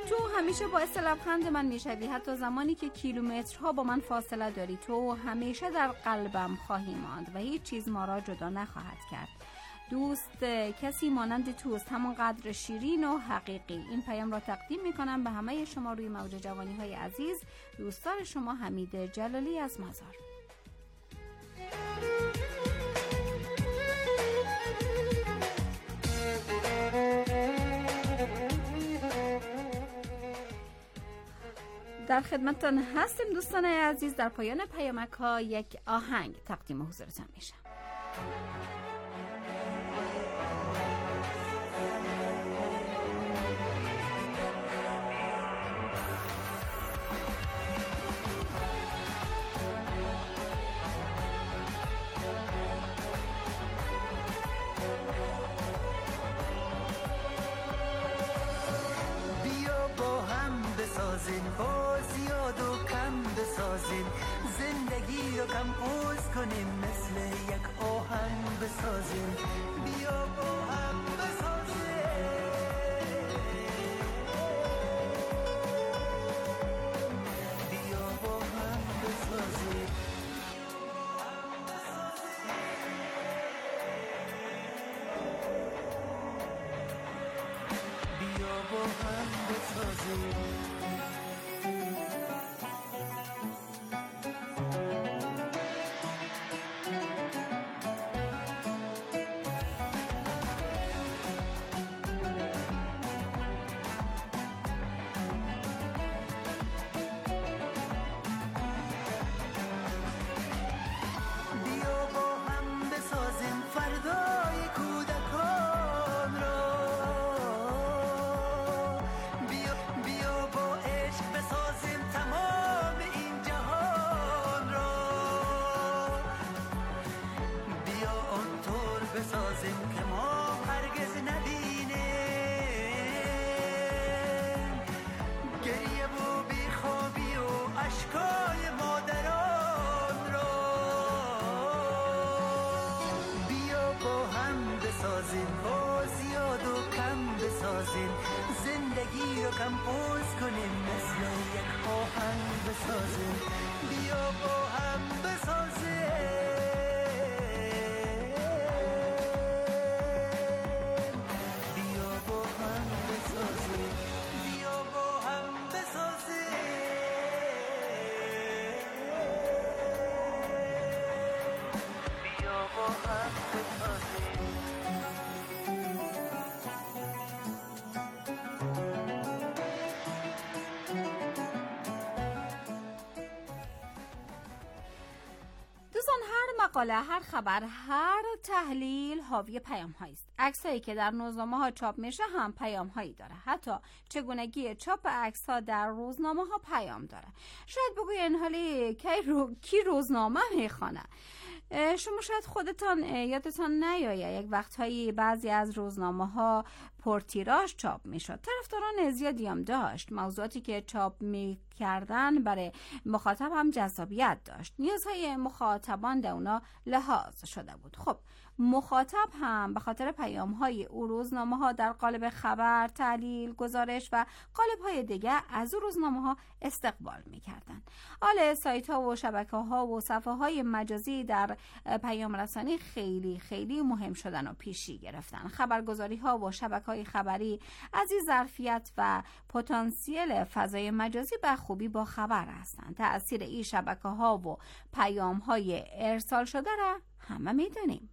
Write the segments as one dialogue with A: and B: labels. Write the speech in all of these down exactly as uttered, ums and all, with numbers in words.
A: تو همیشه باعث لبخند من میشوی، حتی زمانی که کیلومترها با من فاصله داری. تو همیشه در قلبم خواهی ماند و هیچ چیز ما را جدا نخواهد کرد. دوست کسی مانند توست، همون قدر شیرین و حقیقی. این پیام را تقدیم میکنم به همه شما روی موج جوانی های عزیز. دوستدار شما حمید جلالی از مزار. در خدمتتان هستیم دوستان عزیز. در پایان پیامک ها یک آهنگ تقدیم حضورتان میشه.
B: بسازیم با زیاد و کم بسازیم، زندگی رو کمپوز کنیم، مثل یک آهنگ بسازیم. بیا با هم بسازیم، بیا با هم بسازیم، بیا با هم بسازیم. بسازیم که ما هرگز نبینیم گریه و بیخوابی و اشکای مادران را. بیا با هم بسازیم، با زیاد و کم بسازیم، زندگی رو کمپوز کنیم، مثل یک آهنگ بسازیم. بیا با هم بسازیم،
A: مقاله، هر خبر، هر تحلیل حاوی پیام هایی است. عکسایی که در روزنامه ها چاپ میشه هم پیام هایی داره. حتی چگونگی چاپ عکس ها در روزنامه ها پیام داره. شاید بگوین حالی کی رو... کی روزنامه میخونه؟ شما شاید خودتان یادتان نیاید یک وقتهایی بعضی از روزنامه ها پرتیراژ چاپ میشد. طرفداران زیادی هم داشت. موضوعاتی که چاپ میکردن برای مخاطب هم جذابیت داشت. نیازهای مخاطبان در اونا لحاظ شده بود. خب مخاطب هم به خاطر پیام های او روزنامه ها در قالب خبر، تحلیل، گزارش و قالب های دیگه از او روزنامه ها استقبال میکردن. حالا سایت ها و شبکه ها و صفحه های مجازی در پیام رسانی خیلی خیلی مهم شدن و پیشی گرفتن. خبرگزاری ها و شبکه های خبری از این ظرفیت و پتانسیل فضای مجازی به خوبی با خبر هستند. تأثیر این شبکه ها و پیام های ارسال شده را همه میدونیم.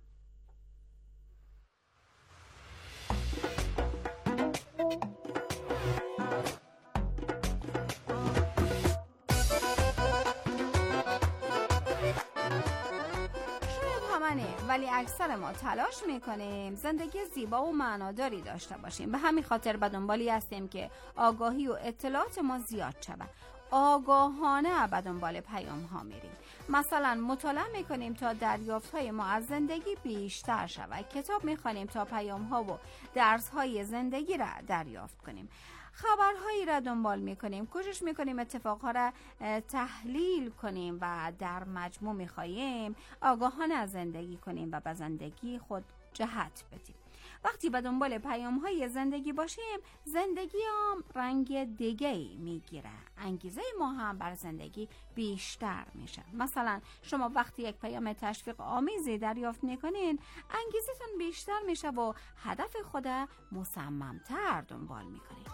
A: ولی اکثر ما تلاش میکنیم زندگی زیبا و معناداری داشته باشیم. به همین خاطر به دنبالی هستیم که آگاهی و اطلاعات ما زیاد شود. آگاهانه به دنبال پیام ها میریم. مثلا مطالعه میکنیم تا دریافت های ما از زندگی بیشتر شود. کتاب میخوانیم تا پیام ها و درس های زندگی را دریافت کنیم. خبرهایی را دنبال میکنیم. کوشش میکنیم اتفاقها را تحلیل کنیم و در مجموع میخواهیم آگاهانه از زندگی کنیم و به زندگی خود جهت بدیم. وقتی به دنبال پیام‌های زندگی باشیم، زندگی هم رنگ دیگه‌ای میگیره. انگیزه ما هم بر زندگی بیشتر میشه. مثلا شما وقتی یک پیام تشویق آمیزی دریافت میکنین، انگیزتون بیشتر میشه و هدف خود مصمم‌تر دنبال میکنین.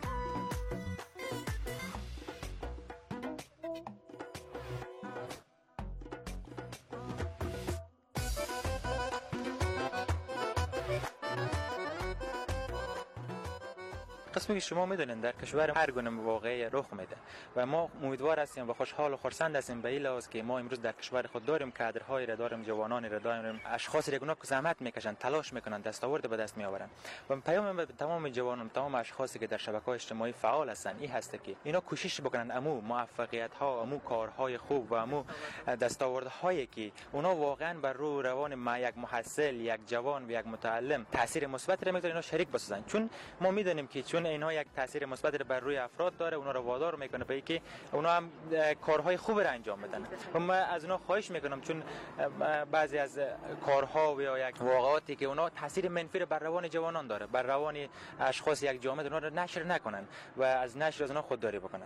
C: قسمی که شما میدونین در کشور هر گونه واقعی رخ میده و ما امیدوار هستیم و خوشحال و خرسند هستیم به این لحاظ که ما امروز در کشور خود داریم کادرهایی را داریم، جوانانی را داریم، اشخاصی را که زحمت میکشن، تلاش میکنن، دستاورد به دست میآورن. و پیام به تمام جوانان، تمام اشخاصی که در شبکه‌های اجتماعی فعال هستن این هست که اینا کوشش بکنن امو موفقیت ها، امو کارهای خوب و امو دستاوردهایی که اونا واقعا بر روی روان ما یک محصل، یک جوان و یک متعلم تاثیر مثبت را میذاره، اینا شریک بسازن. چون ما میدونیم که چون اینها یک تاثیر مثبت بر روی افراد داره، اونا رو وادار میکنه به اینکه اونا هم کارهای خوب را انجام بدن. و من از اونا خواهش میکنم چون بعضی از کارها و یا یک واقعاتی که اونا تاثیر منفی بر روان جوانان داره، بر روان اشخاص یک جامعه، اونا رو نشر نکنن و از نشر از اونا خودداری بکنن.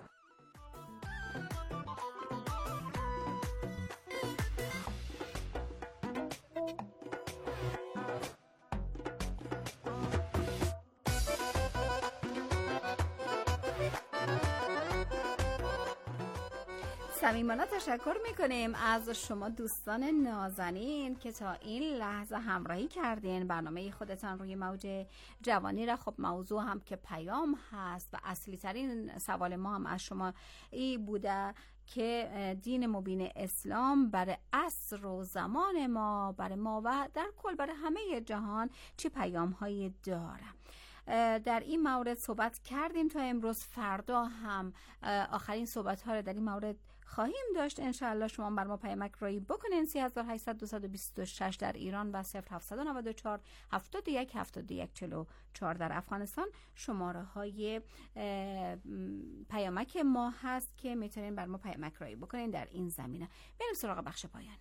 A: صمیمانه تشکر میکنیم از شما دوستان نازنین که تا این لحظه همراهی کردین. برنامه خودتان روی موج جوانی را، خب موضوع هم که پیام هست و اصلی ترین سوال ما هم از شما این بوده که دین مبین اسلام برای عصر و زمان ما، برای ما و در کل برای همه جهان چه پیام هایی داره. در این مورد صحبت کردیم تا امروز. فردا هم آخرین صحبت ها رو در این مورد خواهیم داشت انشاءالله. شما بر ما پیامک رایی بکنین سه هزار و هشتصد و دویست و بیست و شش در ایران و صفر هفتصد و نود و چهار هفتاد و یک هفتاد و یک چهل و چهار در افغانستان شماره های پیامک ما هست که میتونین بر ما پیامک رایی بکنین در این زمینه. بریم سراغ بخش پایانی.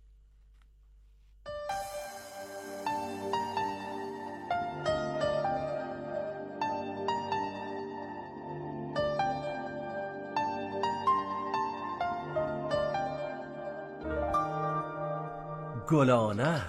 D: گلانه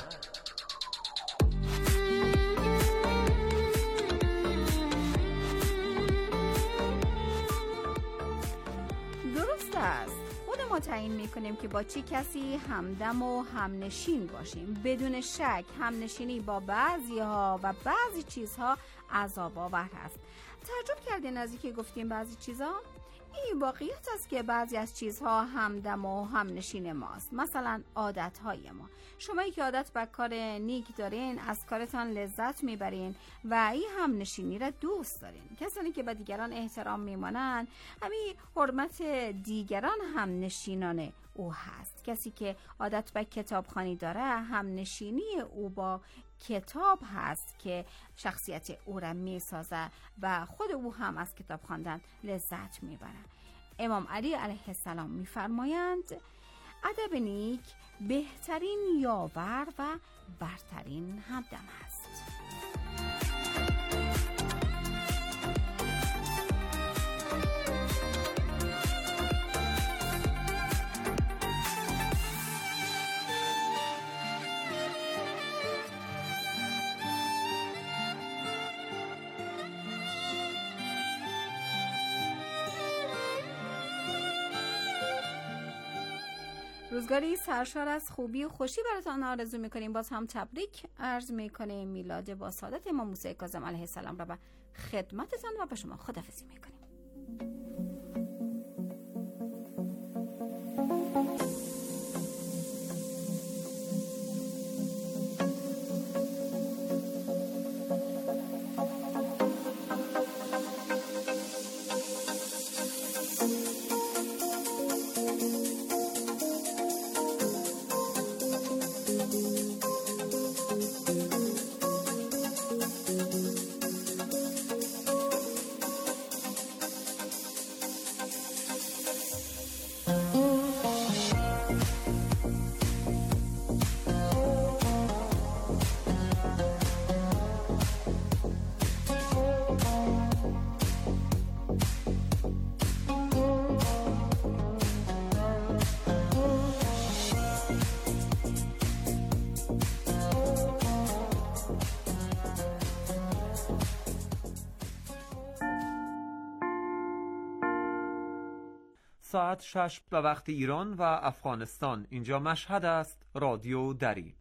A: درست است. خود ما تعیین میکنیم که با چه کسی همدم و همنشین باشیم. بدون شک همنشینی با بعضی ها و بعضی چیزها عذاب آور هست. تعجب کردین از اینکه گفتیم بعضی چیزها؟ این واقعیت است که بعضی از چیزها همدم و همنشین ماست. مثلا عادتهای ما. شمایی که عادت به کار نیک دارین، از کارتان لذت میبرین و این همنشینی را دوست دارین. کسانی که به دیگران احترام میمانند، همین حرمت دیگران همنشینان او هست. کسی که عادت به کتابخوانی داره، همنشینی او با کتاب هست که شخصیت او را میسازه و خود او هم از کتاب خواندن لذت میبره. امام علی علیه السلام میفرمایند ادب نیک بهترین یاور و برترین همدم است. روزگاری سرشار از خوبی و خوشی براتان آرزو میکنیم. باز هم تبریک عرض میکنیم میلاد با سعادت امام موسی کاظم علیه السلام را به خدمتتان و به شما خداحافظی میکنیم.
D: ساعت شش به وقت ایران و افغانستان. اینجا مشهد است. رادیو دری.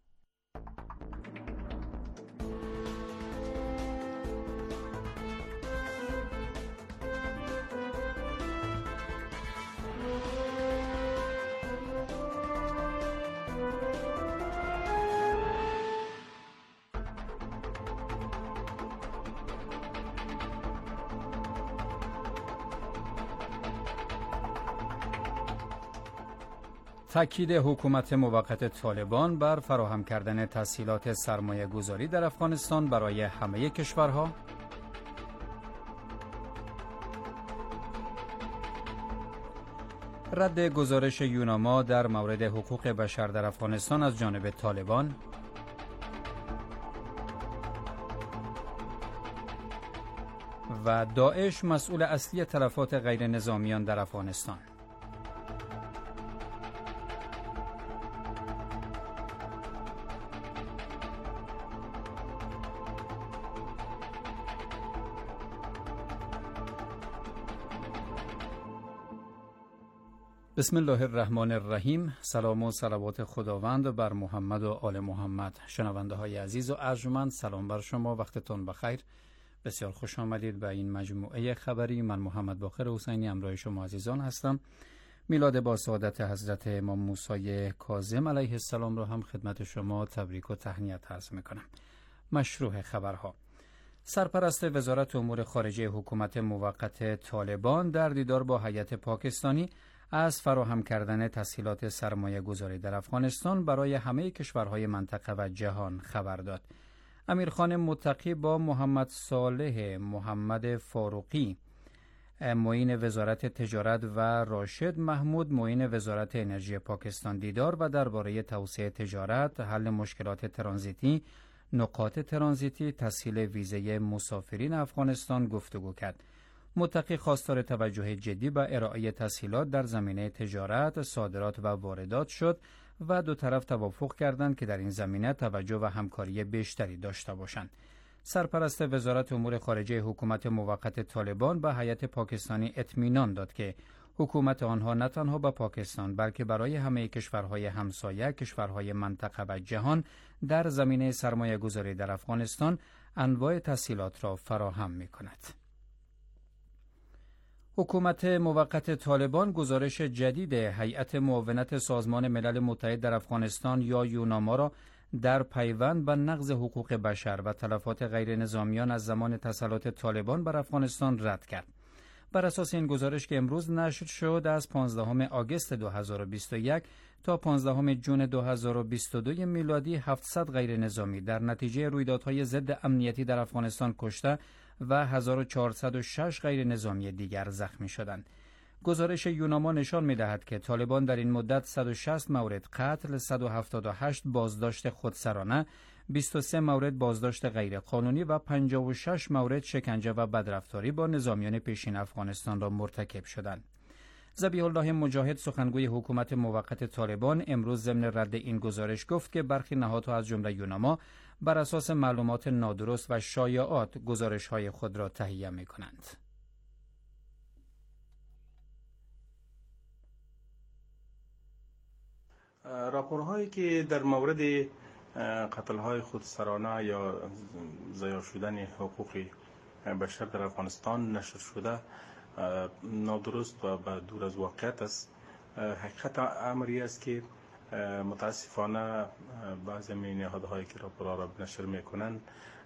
E: تاکید حکومت موقت طالبان بر فراهم کردن تسهیلات سرمایه گذاری در افغانستان برای همه کشورها. رد گزارش یوناما در مورد حقوق بشر در افغانستان از جانب طالبان. و داعش مسئول اصلی تلفات غیر نظامیان در افغانستان. بسم الله الرحمن الرحیم. سلام و صلوات خداوند بر محمد و آل محمد. شنونده های عزیز و ارجمند، سلام بر شما، وقتتون بخیر. بسیار خوش آمدید به این مجموعه خبری. من محمد باقر حسینی همراه شما عزیزان هستم. میلاد با سعادت حضرت امام موسی کاظم علیه السلام را هم خدمت شما تبریک و تهنیت عرض میکنم. مشروع خبرها. سرپرست وزارت امور خارجه حکومت موقت طالبان در دیدار با هیئت پاکستانی از فراهم کردن تسهیلات سرمایه گذاری در افغانستان برای همه کشورهای منطقه و جهان خبر داد. امیرخان متقی با محمد صالح محمد فاروقی معین وزارت تجارت و راشد محمود معین وزارت انرژی پاکستان دیدار و درباره توسعه تجارت، حل مشکلات ترانزیتی، نقاط ترانزیتی، تسهیل ویزه مسافرین افغانستان گفتگو کرد. متقی خواستار توجه جدی به ارائه تسهیلات در زمینه تجارت، صادرات و واردات شد و دو طرف توافق کردند که در این زمینه توجه و همکاری بیشتری داشته باشند. سرپرست وزارت امور خارجه حکومت موقت طالبان به هیئت پاکستانی اطمینان داد که حکومت آنها نه تنها به پاکستان بلکه برای همه کشورهای همسایه، کشورهای منطقه و جهان در زمینه سرمایه گذاری در افغانستان انواع تسهیلات را فراهم می کند. حکومت موقت طالبان گزارش جدید هیئت معاونت سازمان ملل متحد در افغانستان یا یوناما را در پیوند به نقض حقوق بشر و تلفات غیر نظامیان از زمان تسلط طالبان بر افغانستان رد کرد. بر اساس این گزارش که امروز نشر شد، از پانزدهم آگوست دو هزار و بیست و یک تا پانزدهم ژوئن دو هزار و بیست و دو میلادی هفتصد غیر نظامی در نتیجه رویدادهای ضد امنیتی در افغانستان کشته و هزار و چهارصد و شش غیر نظامی دیگر زخمی شدند. گزارش یوناما نشان می‌دهد که طالبان در این مدت صد و شصت مورد قتل، صد و هفتاد و هشت بازداشت خودسرانه، بیست و سه مورد بازداشت غیرقانونی و پنجاه و شش مورد شکنجه و بدرفتاری با نظامیان پیشین افغانستان را مرتکب شدند. ذبیح الله مجاهد سخنگوی حکومت موقت طالبان امروز ضمن رد این گزارش گفت که برخی نهادها از جمله یوناما بر اساس معلومات نادرست و شایعات گزارش‌های خود را تهیه می‌کنند.
F: راپورهایی که در مورد قتل‌های خودسرانه یا ضایع شدن حقوق بشر در افغانستان نشر شده نادرست و دور از واقعیت است. حقیقت امری است که متاسفانه بعضی از نهادهایی که راپورها را نشر میکنند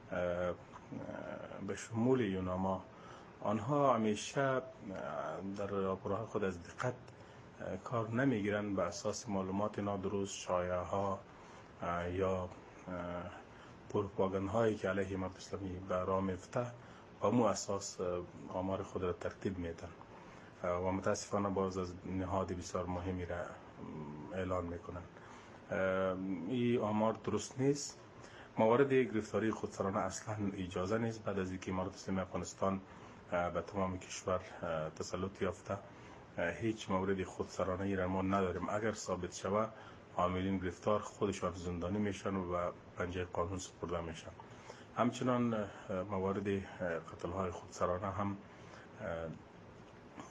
F: به شمول یوناما، آنها همیشه در راپورهای خود از دقت کار نمیگیرند، به اساس معلومات نادرست، شایعه ها یا پروپاگاند هایی که علیه امت اسلامی به راه میفته با مو اساس آمار خود را ترتیب میدن و متاسفانه باز از نهاد بسیار مهمی را اعلان میکنن. این آمار درست نیست. موارد گرفتاری خودسرانه اصلا اجازه نیست. بعد از اینکه امارت اسلامی افغانستان به تمام کشور تسلط یافته، هیچ مورد خودسرانه ای را ما نداریم. اگر ثابت شود عاملین گرفتار خودشان زندانی میشن و پنجه قانون سپرده میشن. همچنان موارد قتل های خودسرانه هم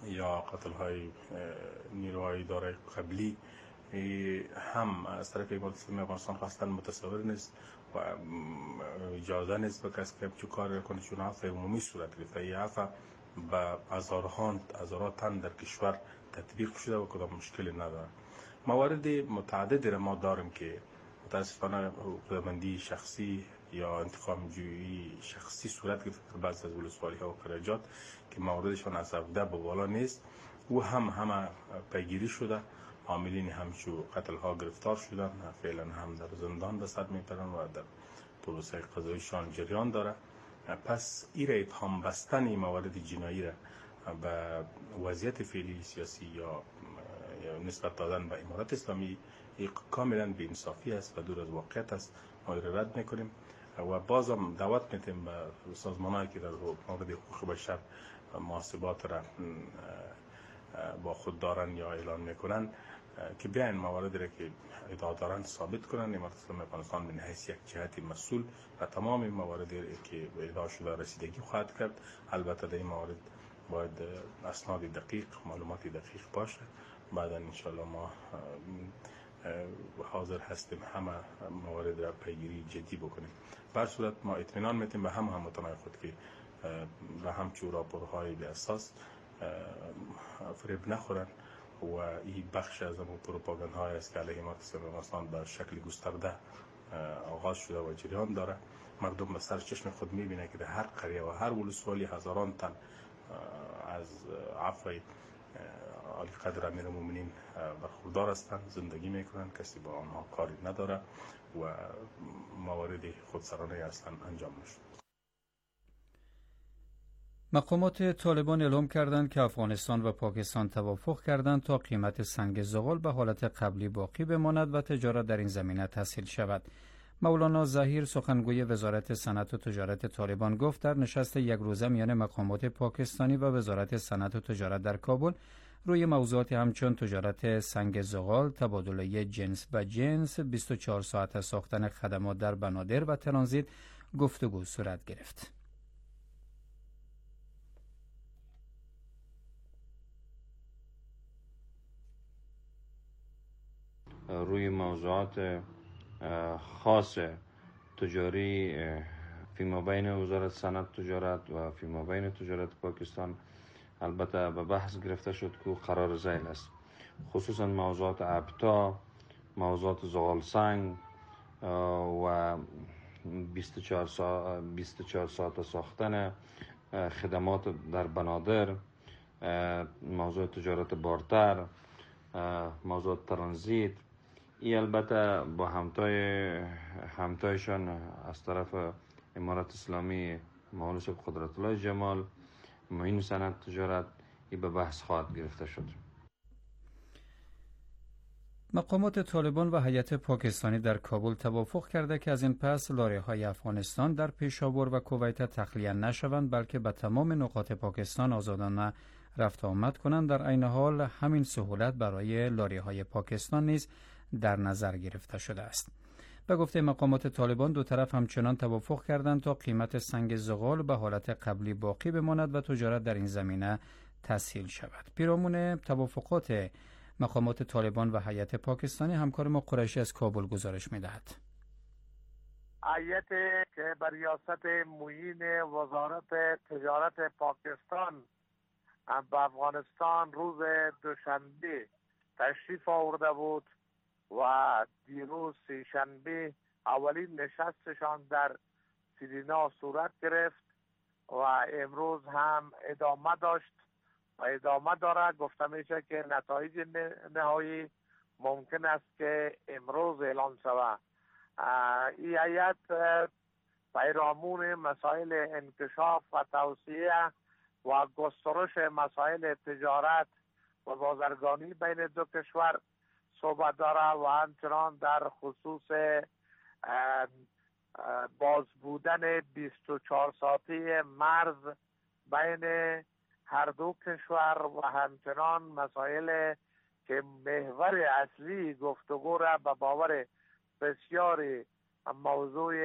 F: یا قتل های نیروهای دارای قبلی هم از طرف امارت اسلامی افغانستان خواستن متصور نیست و اجازه نیست به کسی که چه کار کنه، چون عفو عمومی صورت گرفته. این عفو به هزاران هزاران تن در کشور تطبیق شده و کدام مشکلی نداره. موارد متعددی را ما داریم که متاسفانه حقوق‌مندی شخصی یا انتقام جویی شخصی صورت گرفته در بعض از ولسوالی ها و قریجات که مواردشان از هفده به بالا نیست و هم همه پیگیری شده. عاملین همچو قتل ها گرفتار شدن، فعلا هم در زندان به سر میپرن و در پروسه قضاییشان جریان داره. پس ایره اتهام بستن این موارد جنایی را به وضعیت فعلی سیاسی یا نسبت دادن به امارت اسلامی کاملا بی‌انصافی است و دور از واقعیت است. ما را رد میکنیم و بازم دعوت میتیم به سازمان‌هایی که در مورد حقوق بشر محاسبات را با خود دارن یا اعلان میکنن که بیاین موارد را که ادعا دارن ثابت کنن. امارت اسلامی افغانستان به حیث یک جهت مسئول و تمام موارد که ادعا شده رسیدگی خواهد کرد. البته در این موارد باید اسناد دقیق، معلومات دقیق باشه. بعدا انشاءالله ما حاضر هستیم همه موارد را پیگیری جدی بکنیم. به هر صورت ما اطمینان میتیم به هم هموطنان خود که به همچون راپورهای بی اساس فریب نخورن و این بخش از اون پروپاگاندهای است که علیه امارت اسلامی افغانستان به شکل گسترده آغاز شده و جریان داره. مردم به سر چشم خود میبینه که در هر قریه و هر ولسوالی هزاران تن از عفو عالی قدر امیر المؤمنین برخوردار هستند، زندگی میکنن، کسی با آنها کاری نداره و موارد خودسرانه اصلا انجام نشد.
E: مقامات طالبان اعلام کردند که افغانستان و پاکستان توافق کردند تا قیمت سنگ زغال به حالت قبلی باقی بماند و تجارت در این زمینه تسهیل شود. مولانا ظهیر سخنگوی وزارت صنعت و تجارت طالبان گفت در نشست یک روزه میان مقامات پاکستانی و وزارت صنعت و تجارت در کابل روی موضوعات همچون تجارت سنگ زغال، تبادله جنس به جنس، بیست و چهار ساعت ساختن خدمات در بنادر و ترانزیت گفتگو صورت گرفت.
G: روی موضوعات خاص تجاری فیما بین وزارت صنعت تجارت و فیما بین تجارت پاکستان البته به بحث گرفته شد که قرار ذیل است، خصوصا موضوعات ابتا، موضوعات زغال سنگ و بیست و چهار ساعت ساختن خدمات در بنادر، موضوع تجارت بارتر، موضوع ترانزیت. این البته با همتای همتایشان از طرف امارت اسلامی مهندس قدرت الله جمال معین صنعت تجارت ای به بحث خواهد گرفته شد.
E: مقامات طالبان و هیئت پاکستانی در کابل توافق کرده که از این پس لاری‌های افغانستان در پیشاور و کویت تخلیه نشوند، بلکه به تمام نقاط پاکستان آزادانه رفت آمد کنند. در عین حال همین سهولت برای لاری‌های پاکستان نیز در نظر گرفته شده است. به گفته مقامات طالبان دو طرف همچنان توافق کردند تا قیمت سنگ زغال به حالت قبلی باقی بماند و تجارت در این زمینه تسهیل شود. پیرامون توافقات مقامات طالبان و هیئت پاکستانی همکار ما قریشی از کابل گزارش می‌دهد.
H: هیئت که بر ریاست معین وزارت تجارت پاکستان به افغانستان روز دوشنبه تشریف آورده بود و دیروز سه‌شنبه اولین نشستشان در سیرینا صورت گرفت و امروز هم ادامه داشت و ادامه دارد. گفته میشه که نتایج نهایی ممکن است که امروز اعلان شود. این هیئت پیرامون مسائل انکشاف و توسعه و گسترش مسائل تجارت و بازرگانی بین دو کشور صحبت داره و همچنان در خصوص باز بودن بیست و چهار ساعته مرز بین هر دو کشور و همچنان مسائل که محور اصلی گفتگو را به باور بسیاری موضوع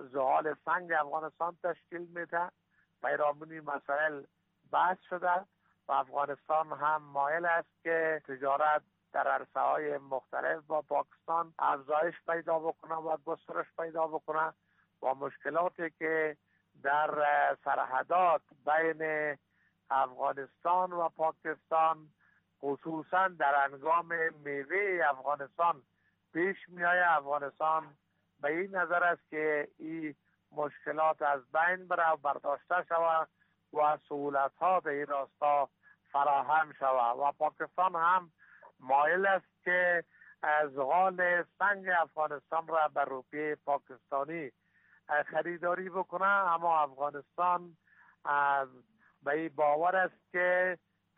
H: زغال سنگ افغانستان تشکیل میده. پیرامون مسائل بحث شده و افغانستان هم مایل است که تجارت در عرصه‌های مختلف با پاکستان افزایش پیدا بکنه و گسترش پیدا بکنه و مشکلاتی که در سرحدات بین افغانستان و پاکستان خصوصا در هنگام میوه افغانستان پیش میآید، افغانستان به این نظر است که این مشکلات از بین بره و برداشته شود و سهولت ها در این راستا فراهم شود و پاکستان هم مایل است که زغال سنگ افغانستان را به روپیه پاکستانی خریداری بکنه، اما افغانستان به این باور است که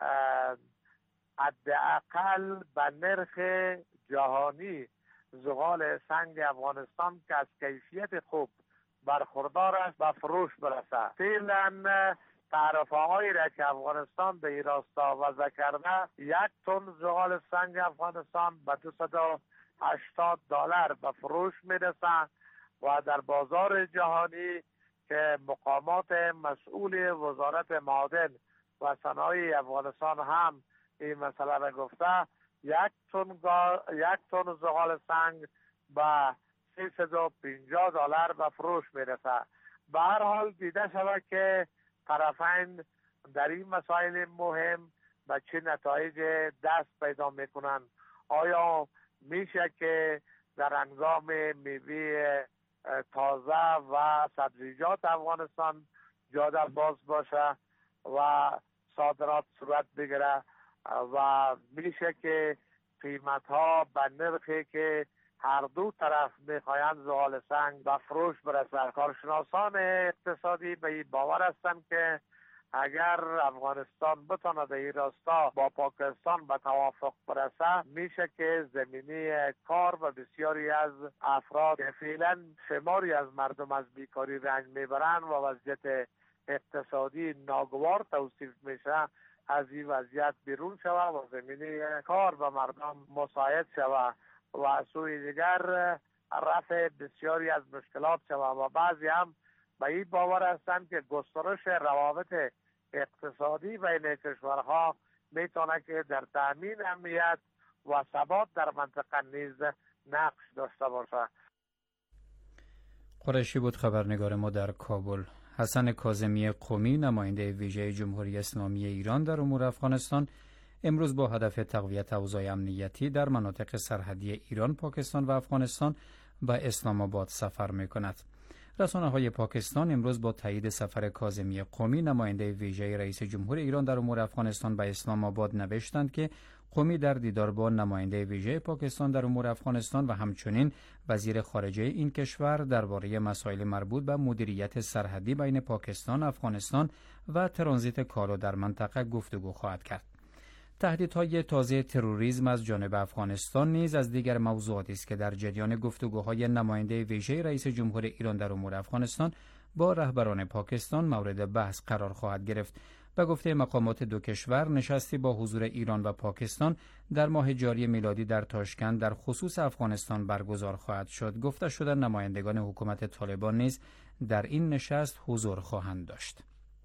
H: حداقل به نرخ جهانی زغال سنگ افغانستان که از کیفیت خوب برخوردار است به فروش برسه. فعلا تعرفه هایی را که افغانستان به این راستا وضع کرده، یک تن زغال سنگ افغانستان به دویست و هشتاد دلار به فروش میرسه و در بازار جهانی که مقامات مسئول وزارت معادن و صنایع افغانستان هم این مسئله را گفته، یک تن گا... یک تن زغال سنگ به سیصد و پنجاه دلار به فروش میرسه. به هر حال دیده شود که طرفین در این مسائل مهم به چه نتایج دست پیدا میکنند. آیا میشه که در هنگام میوه تازه و سبزیجات افغانستان جاده باز باشه و صادرات صورت بگیره و میشه که قیمت ها به نرخی که هر دو طرف میخواهند زغال سنگ به فروش برسه. کارشناسان اقتصادی به این باور هستند که اگر افغانستان بتواند در این راستا با پاکستان به توافق برسه، میشه که زمینه کار و بسیاری از افراد که فعلا شماری از مردم از بیکاری رنج میبرند و وضعیت اقتصادی ناگوار توصیف میشه، از این وضعیت بیرون شوه و زمینه کار به مردم مساعد شوه و از سوی دیگر رفع بسیاری از مشکلات شوه و بعضی هم به این باور هستند که گسترش روابط اقتصادی بین کشورها میتونه که در تامین امنیت و ثبات در منطقه نیز نقش داشته باشه.
E: قریشی بود خبرنگار ما در کابل. حسن کاظمی قمی، نماینده ویژه جمهوری اسلامی ایران در امور افغانستان، امروز با هدف تقویت اوضاع امنیتی در مناطق سرحدی ایران، پاکستان و افغانستان به اسلام آباد سفر می‌کند. رسانه‌های پاکستان امروز با تایید سفر کاظمی قمی، نماینده ویژه رئیس جمهور ایران در امور افغانستان به اسلام آباد نوشتند که قمی در دیدار با نماینده ویژه پاکستان در امور افغانستان و همچنین وزیر خارجه این کشور درباره مسائل مربوط به مدیریت سرحدی بین پاکستان، افغانستان و ترانزیت کالا در منطقه گفتگو خواهد کرد. تهدیدهای تازه تروریسم از جانب افغانستان نیز از دیگر موضوعاتی است که در جریان گفتگوهای نماینده ویژه رئیس جمهور ایران در امور افغانستان با رهبران پاکستان مورد بحث قرار خواهد گرفت. به گفته مقامات دو کشور، نشستی با حضور ایران و پاکستان در ماه جاری میلادی در تاشکند در خصوص افغانستان برگزار خواهد شد. گفته شده نمایندگان حکومت طالبان نیز در این نشست حضور خواهند داشت.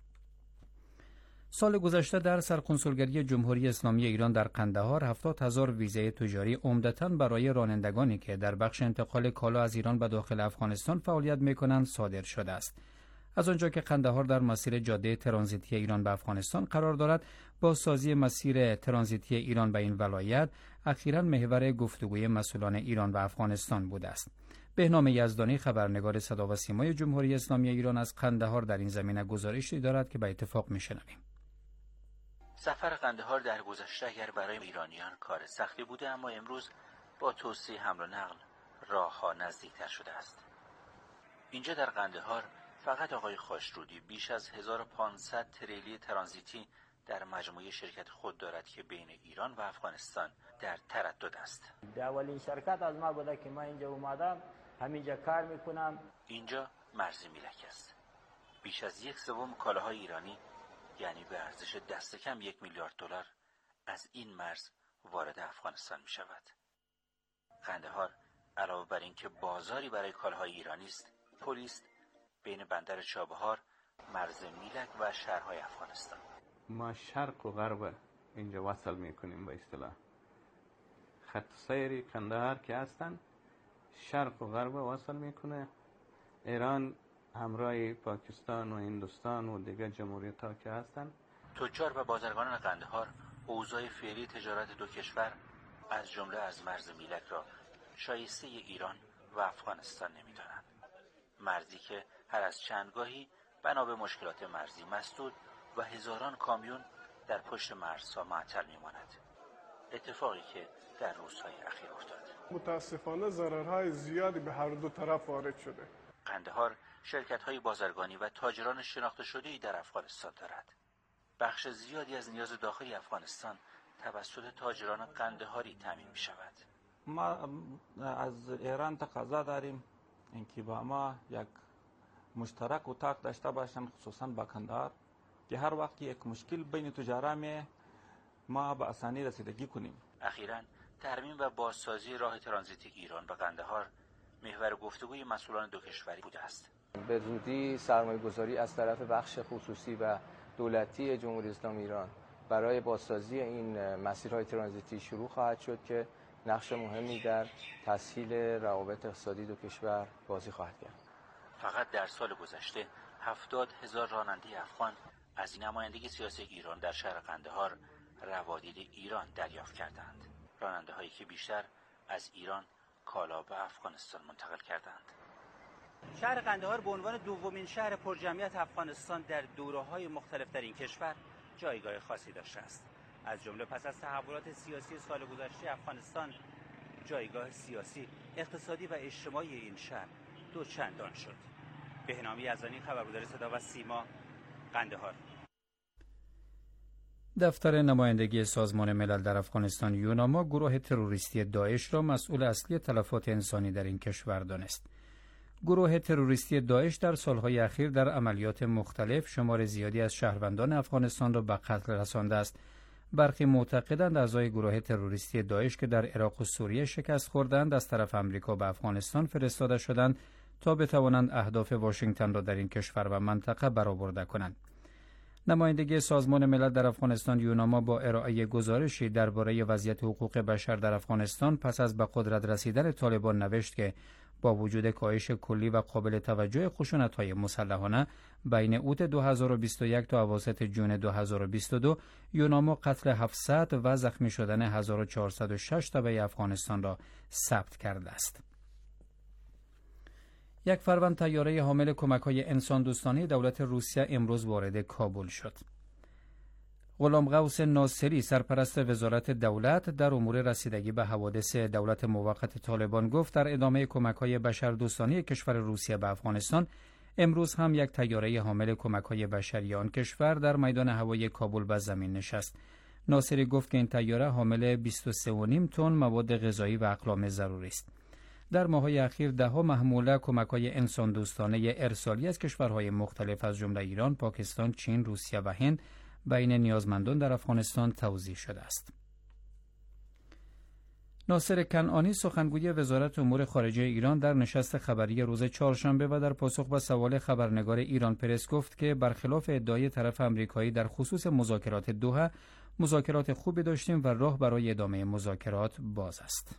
E: سال گذشته در سرکنسولگری جمهوری اسلامی ایران در قندهار هفتاد هزار ویزه تجاری عمدتاً برای رانندگانی که در بخش انتقال کالا از ایران به داخل افغانستان فعالیت می‌کنند صادر شده است. از آنجا که قندهار در مسیر جاده ترانزیتی ایران به افغانستان قرار دارد، با سازی مسیر ترانزیتی ایران به این ولایت اخیراً محور گفتگوی مسئولان ایران و افغانستان بوده است. بهنام یزدانی، خبرنگار صدا و سیمای جمهوری اسلامی ایران از قندهار، در این زمینه گزارشی دارد که به اتفاق می‌شنویم.
I: سفر قندهار در گذشته اگر برای ایرانیان کار سختی بوده، اما امروز با توسعه حمل و نقل راه‌ها نزدیکتر شده است. اینجا در قندهار فقط آقای خاشرودی بیش از هزار و پانصد تریلی ترانزیتی در مجموعه شرکت خود دارد که بین ایران و افغانستان در تردد است.
J: اولین شرکت از ما بوده که ما اینجا اومدم، همینجا کار میکنم.
I: اینجا مرز میلک است. بیش از یک سوم کالاهای ایرانی، یعنی به ارزش دست کم یک میلیارد دلار، از این مرز وارد افغانستان می شود. قندهار علاوه بر اینکه بازاری برای کالاهای ایرانی است، پلیس بین بندر چابهار، مرز میلک و شهرهای افغانستان.
K: ما شرق و غرب اینجا وصل میکنیم. به اصطلاح خط سیر قندهار که هستن شرق و غرب وصل میکنه. ایران همراه پاکستان و هندوستان و دیگر جمهوریت ها که هستن.
I: تجار و بازرگانان قندهار اوضاع فعلی تجارت دو کشور از جمله از مرز میلک را شایسته ایران و افغانستان نمی‌دانند. مرزی که هر از چندگاهی بنا به مشکلات مرزی مسدود و هزاران کامیون در پشت مرزها معطل می‌ماند. اتفاقی که در روزهای اخیر افتاد.
L: متاسفانه ضررهای زیادی به هر دو طرف وارد شده.
I: قندهار شرکت‌های بازرگانی و تاجران شناخته شده‌ای در افغانستان دارد. بخش زیادی از نیاز داخلی افغانستان توسط تاجران قندهاری تامین می‌شود.
M: ما از ایران تقاضا داریم اینکه با ما یک مشترک اتاق داشته باشن، خصوصا با قندهار، که هر وقت یک مشکل بین تجارا می ما به آسانی رسیدگی کنیم.
I: اخیراً ترمیم و بازسازی راه ترانزیتی ایران و قندهار محور گفتگوی مسئولان دو کشوری بوده است.
N: به زودی سرمایه‌گذاری از طرف بخش خصوصی و دولتی جمهوری اسلامی ایران برای بازسازی این مسیرهای ترانزیتی شروع خواهد شد که نقش مهمی در تسهیل روابط اقتصادی دو کشور بازی خواهد کرد.
I: فقط در سال گذشته هفتاد هزار راننده افغان از نمایندگی سیاسی ایران در شهر قندهار روادید ایران دریافت کردند. راننده هایی که بیشتر از ایران کالا به افغانستان منتقل کردند. شهر قندهار به عنوان دومین شهر پرجمعیت افغانستان در دوره‌های مختلف در این کشور جایگاه خاصی داشته است. از جمله پس از تحولات سیاسی سال گذشته افغانستان، جایگاه سیاسی، اقتصادی و اجتماعی این شهر دو چندان شد. بهنام یزدانی، خبرگزاری صدا و سیما، قندهار.
E: دفتر نمایندگی سازمان ملل در افغانستان یوناما گروه تروریستی داعش را مسئول اصلی تلفات انسانی در این کشور دانست. گروه تروریستی داعش در سالهای اخیر در عملیات مختلف شمار زیادی از شهروندان افغانستان را به قتل رسانده است. برخی معتقدند اعضای گروه تروریستی داعش که در عراق و سوریه شکست خوردند از طرف آمریکا به افغانستان فرستاده شدند تا بتوانند اهداف واشنگتن را در این کشور و منطقه برآورده کنند. نمایندگی سازمان ملل در افغانستان یوناما با ارائه گزارشی درباره وضعیت حقوق بشر در افغانستان پس از به قدرت رسیدن طالبان نوشت که با وجود کاهش کلی و قابل توجه خشونت‌های مسلحانه بین اوت دو هزار و بیست و یک تا اواسط جون دو هزار و بیست و دو یوناما قتل هفتصد و زخمی شدن هزار و چهارصد و شش تبع افغانستان را ثبت کرده است. یک فروند طیاره حامل کمک‌های انسان دوستانه دولت روسیه امروز وارد کابل شد. غلام غوث ناصری سرپرست وزارت دولت در امور رسیدگی به حوادث دولت موقت طالبان گفت در ادامه کمک‌های بشردوستانه کشور روسیه به افغانستان امروز هم یک طیاره حامل کمک‌های بشری آن کشور در میدان هوایی کابل به زمین نشست. ناصری گفت که این طیاره حامل بیست و سه و نیم تن مواد غذایی و اقلام ضروری است. در ماه‌های اخیر ده‌ها محموله کمک‌های انسان دوستانه ارسالی از کشورهای مختلف از جمله ایران، پاکستان، چین، روسیه و هند بین نیازمندان در افغانستان توزیع شده است. ناصر کنعانی سخنگوی وزارت امور خارجه ایران در نشست خبری روز چهارشنبه و در پاسخ به سوال خبرنگار ایران پرس گفت که برخلاف ادعای طرف آمریکایی در خصوص مذاکرات دوحه، مذاکرات خوبی داشتیم و راه برای ادامه مذاکرات باز است.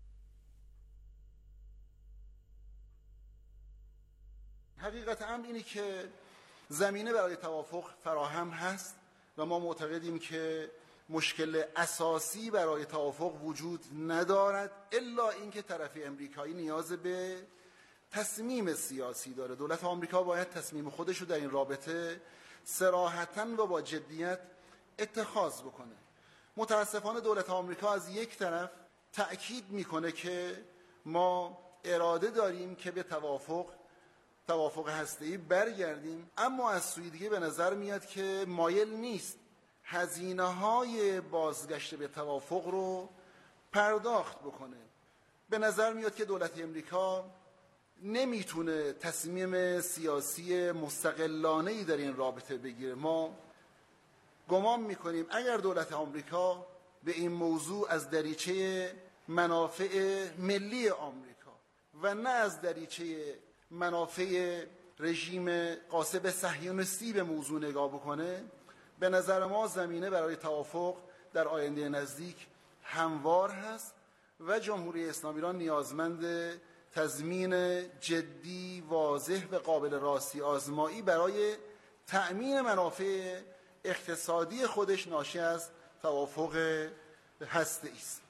O: حقیقت امر اینه که زمینه برای توافق فراهم هست و ما معتقدیم که مشکل اساسی برای توافق وجود ندارد الا اینکه طرف امریکایی نیاز به تصمیم سیاسی داره. دولت آمریکا باید تصمیم خودش رو در این رابطه صراحتاً و با جدیت اتخاذ بکنه. متاسفانه دولت آمریکا از یک طرف تأکید میکنه که ما اراده داریم که به توافق توافق هسته‌ای برگردیم، اما از سوی دیگه به نظر میاد که مایل نیست هزینه‌های بازگشت به توافق رو پرداخت بکنه. به نظر میاد که دولت امریکا نمیتونه تصمیم سیاسی مستقلانه‌ای در این رابطه بگیره. ما گمان میکنیم اگر دولت آمریکا به این موضوع از دریچه منافع ملی آمریکا و نه از دریچه منافع رژیم غاصب صهیونیستی به موضوع نگاه بکنه، به نظر ما زمینه برای توافق در آینده نزدیک هموار هست و جمهوری اسلامی ایران نیازمند تضمین جدی، واضح و قابل راستی آزمایی برای تأمین منافع اقتصادی خودش ناشی از توافق هسته‌ای است.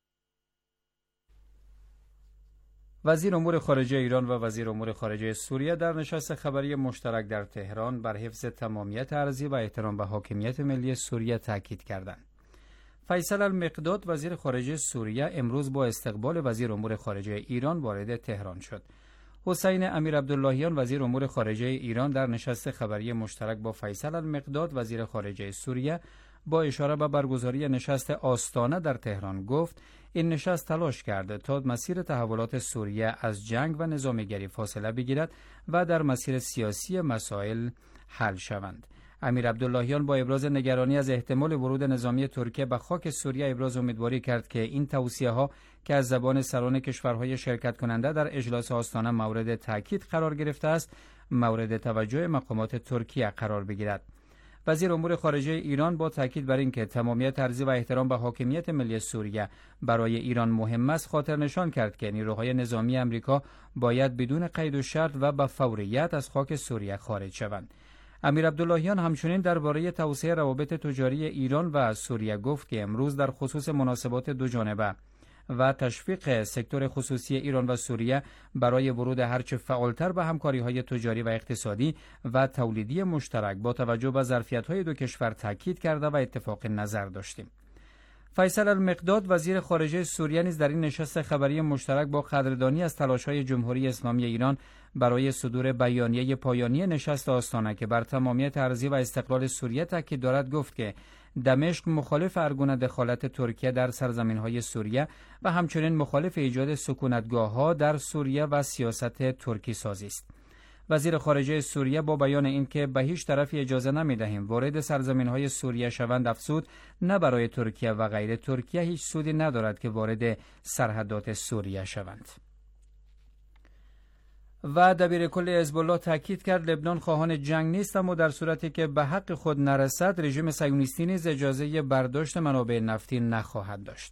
E: وزیر امور خارجه ایران و وزیر امور خارجه سوریه در نشست خبری مشترک در تهران بر حفظ تمامیت ارضی و احترام به حاکمیت ملی سوریه تاکید کردند. فیصل المقداد وزیر خارجه سوریه امروز با استقبال وزیر امور خارجه ایران وارد تهران شد. حسین امیر عبداللهیان وزیر امور خارجه ایران در نشست خبری مشترک با فیصل المقداد وزیر خارجه سوریه با اشاره به برگزاری نشست آستانه در تهران گفت این نشست تلاش کرد تا مسیر تحولات سوریه از جنگ و نظامیگری فاصله بگیرد و در مسیر سیاسی مسائل حل شوند. امیر عبداللهیان با ابراز نگرانی از احتمال ورود نظامی ترکیه به خاک سوریه ابراز امیدواری کرد که این توصیه‌ها که از زبان سران کشورهای شرکت کننده در اجلاس آستانه مورد تاکید قرار گرفته است، مورد توجه مقامات ترکیه قرار بگیرد. وزیر امور خارجه ایران با تاکید بر اینکه تمامیت ارضی و احترام به حاکمیت ملی سوریه برای ایران مهم است، خاطر نشان کرد که نیروهای نظامی آمریکا باید بدون قید و شرط و به فوریت از خاک سوریه خارج شوند. امیر عبداللهیان همچنین درباره توسعه روابط تجاری ایران و سوریه گفت که امروز در خصوص مناسبات دو جانبه و تشویق سکتور خصوصی ایران و سوریه برای ورود هرچه فعالتر به همکاری‌های تجاری و اقتصادی و تولیدی مشترک با توجه به ظرفیت‌های دو کشور تاکید کرده و اتفاق نظر داشتیم. فیصل المقداد وزیر خارجه سوریه نیز در این نشست خبری مشترک با قدردانی از تلاش‌های جمهوری اسلامی ایران برای صدور بیانیه پایانی نشست آستانه که بر تمامیت ارضی و استقلال سوریه تاکید دارد گفت که دمشق مخالف هرگونه دخالت ترکیه در سرزمین‌های سوریه و همچنین مخالف ایجاد سکونتگاه‌ها در سوریه و سیاست ترکی سازی است. وزیر خارجه سوریه با بیان اینکه به هیچ طرفی اجازه نمی‌دهیم وارد سرزمین‌های سوریه شوند افزود نه برای ترکیه و غیر ترکیه هیچ سودی ندارد که وارد سرحدات سوریه شوند. و دبیرکل حزب الله تاکید کرد لبنان خواهان جنگ نیست، اما در صورتی که به حق خود نرسد رژیم صهیونیستی نیز اجازه برداشت منابع نفتی نخواهد داشت.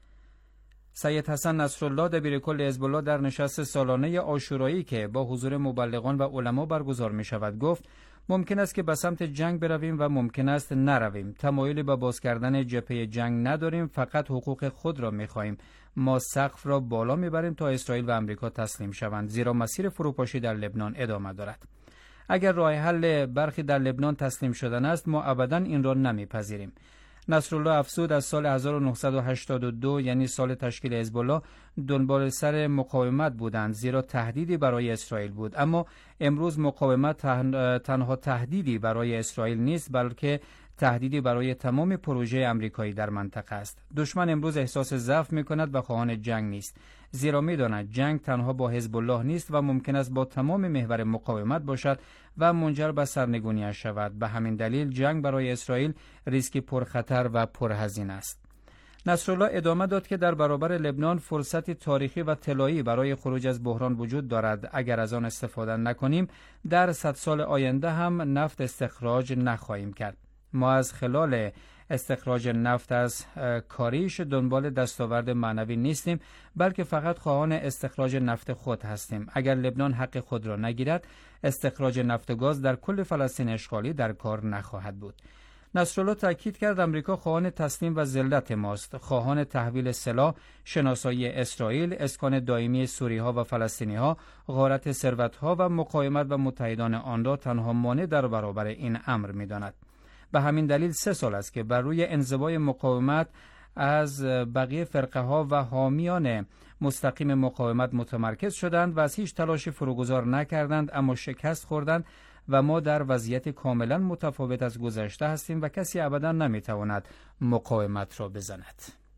E: سید حسن نصرالله دبیرکل حزب الله در نشست سالانه عاشورایی که با حضور مبلغان و علما برگزار می شود گفت ممکن است که به سمت جنگ برویم و ممکن است نرویم. تمایلی به باز کردن جبهه جنگ نداریم، فقط حقوق خود را می خواهیم. ما سقف را بالا میبریم تا اسرائیل و آمریکا تسلیم شوند، زیرا مسیر فروپاشی در لبنان ادامه دارد. اگر راه حل برخی در لبنان تسلیم شدن است، ما ابدا این را نمیپذیریم. نصرالله افزود از سال هزار و نهصد و هشتاد و دو یعنی سال تشکیل حزب الله دنبال سر مقاومت بودند، زیرا تهدیدی برای اسرائیل بود. اما امروز مقاومت تنها تهدیدی برای اسرائیل نیست، بلکه تهدیدی برای تمام پروژه آمریکایی در منطقه است. دشمن امروز احساس ضعف می‌کند و خواهان جنگ نیست، زیرا می‌داند جنگ تنها با حزب الله نیست و ممکن است با تمام محور مقاومت باشد و منجر به سرنگونی شود. به همین دلیل جنگ برای اسرائیل ریسکی پرخطر و پرهزینه است. نصرالله ادامه داد که در برابر لبنان فرصتی تاریخی و طلایی برای خروج از بحران وجود دارد. اگر از آن استفاده نکنیم در صد سال آینده هم نفت استخراج نخواهیم کرد. ما از خلال استخراج نفت از کاریش دنبال دستاورد معنوی نیستیم، بلکه فقط خواهان استخراج نفت خود هستیم. اگر لبنان حق خود را نگیرد، استخراج نفت و گاز در کل فلسطین اشغالی در کار نخواهد بود. نصرالله تاکید کرد آمریکا خواهان تسلیم و ذلت ماست، خواهان تحویل سلاح، شناسایی اسرائیل، اسکان دائمی سوری‌ها و فلسطینی‌ها، غارت ثروت‌ها و مقاومت و متحدان آن را تنها مانع در برابر این امر می‌داند. به همین دلیل سه سال است که بر روی انزوای مقاومت از بقیه فرقه ها و حامیان مستقیم مقاومت متمرکز شدند و از هیچ تلاشی فروگذار نکردند، اما شکست خوردند و ما در وضعیت کاملا متفاوت از گذشته هستیم و کسی ابدا نمیتواند مقاومت را بزند.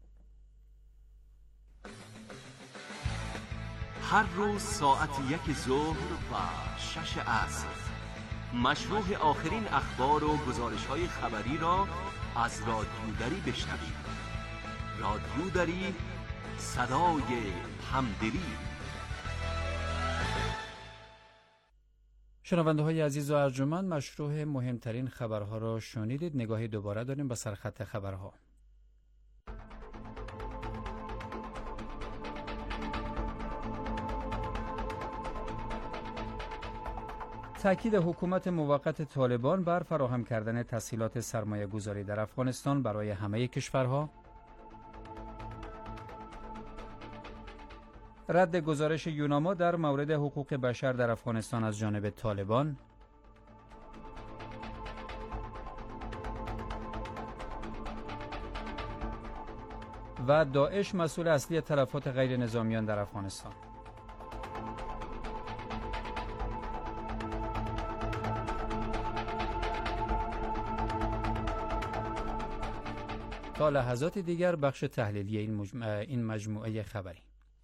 P: هر روز ساعت یک ظهر و شش عصر مشروع آخرین اخبار و گزارش‌های خبری را از رادیو دری بشنوید. رادیو دری، صدای همدلی.
E: شنونده های عزیز و ارجمند، مشروع مهمترین خبرها را شنیدید. نگاهی دوباره داریم به سرخط خبرها. تأکید حکومت موقت طالبان بر فراهم کردن تسهیلات سرمایه گذاری در افغانستان برای همه کشورها. رد گزارش یوناما در مورد حقوق بشر در افغانستان از جانب طالبان. و داعش مسئول اصلی تلفات غیر نظامیان در افغانستان. تا لحظات دیگر بخش تحلیلی این مجموعه, این مجموعه خبری.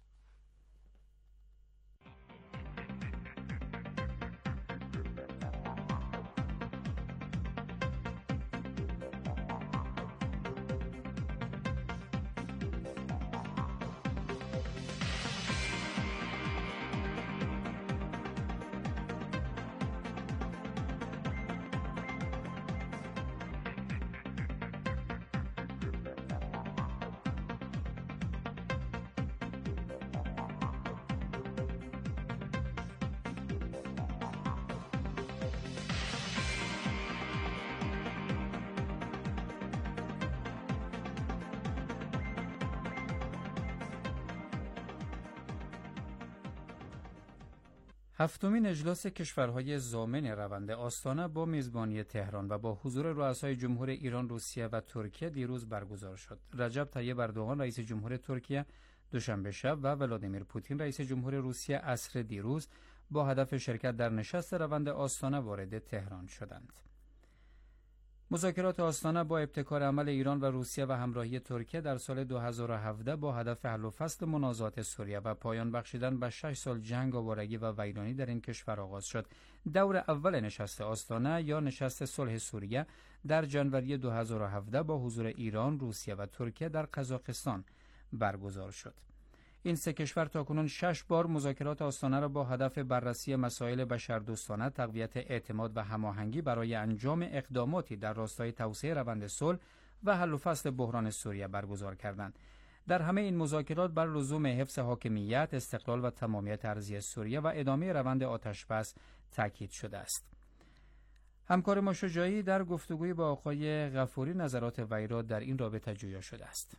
E: هفتمین اجلاس کشورهای ضامن روند آستانه با میزبانی تهران و با حضور رؤسای جمهور ایران، روسیه و ترکیه دیروز برگزار شد. رجب طیب اردوغان رئیس جمهور ترکیه دوشنبه شب و ولادیمیر پوتین رئیس جمهور روسیه عصر دیروز با هدف شرکت در نشست روند آستانه وارد تهران شدند. مذاکرات آستانه با ابتکار عمل ایران و روسیه و همراهی ترکیه در سال دو هزار و هفده با هدف حل و فصل منازعات سوریه و پایان بخشیدن به شش سال جنگ، آوارگی و ویرانی در این کشور آغاز شد. دور اول نشست آستانه یا نشست صلح سوریه در ژانویه دو هزار و هفده با حضور ایران، روسیه و ترکیه در قزاقستان برگزار شد. این سه کشور تاکنون شش بار مذاکرات آستانه را با هدف بررسی مسائل بشردوستانه، تقویت اعتماد و هماهنگی برای انجام اقداماتی در راستای توسعه روند صلح و حل و فصل بحران سوریه برگزار کردند. در همه این مذاکرات بر لزوم حفظ حاکمیت، استقلال و تمامیت ارضی سوریه و ادامه روند آتشبس تاکید شده است. همکار ما شجاعی در گفتگوی با آقای غفوری نظرات وی را در این رابطه جویا شده است.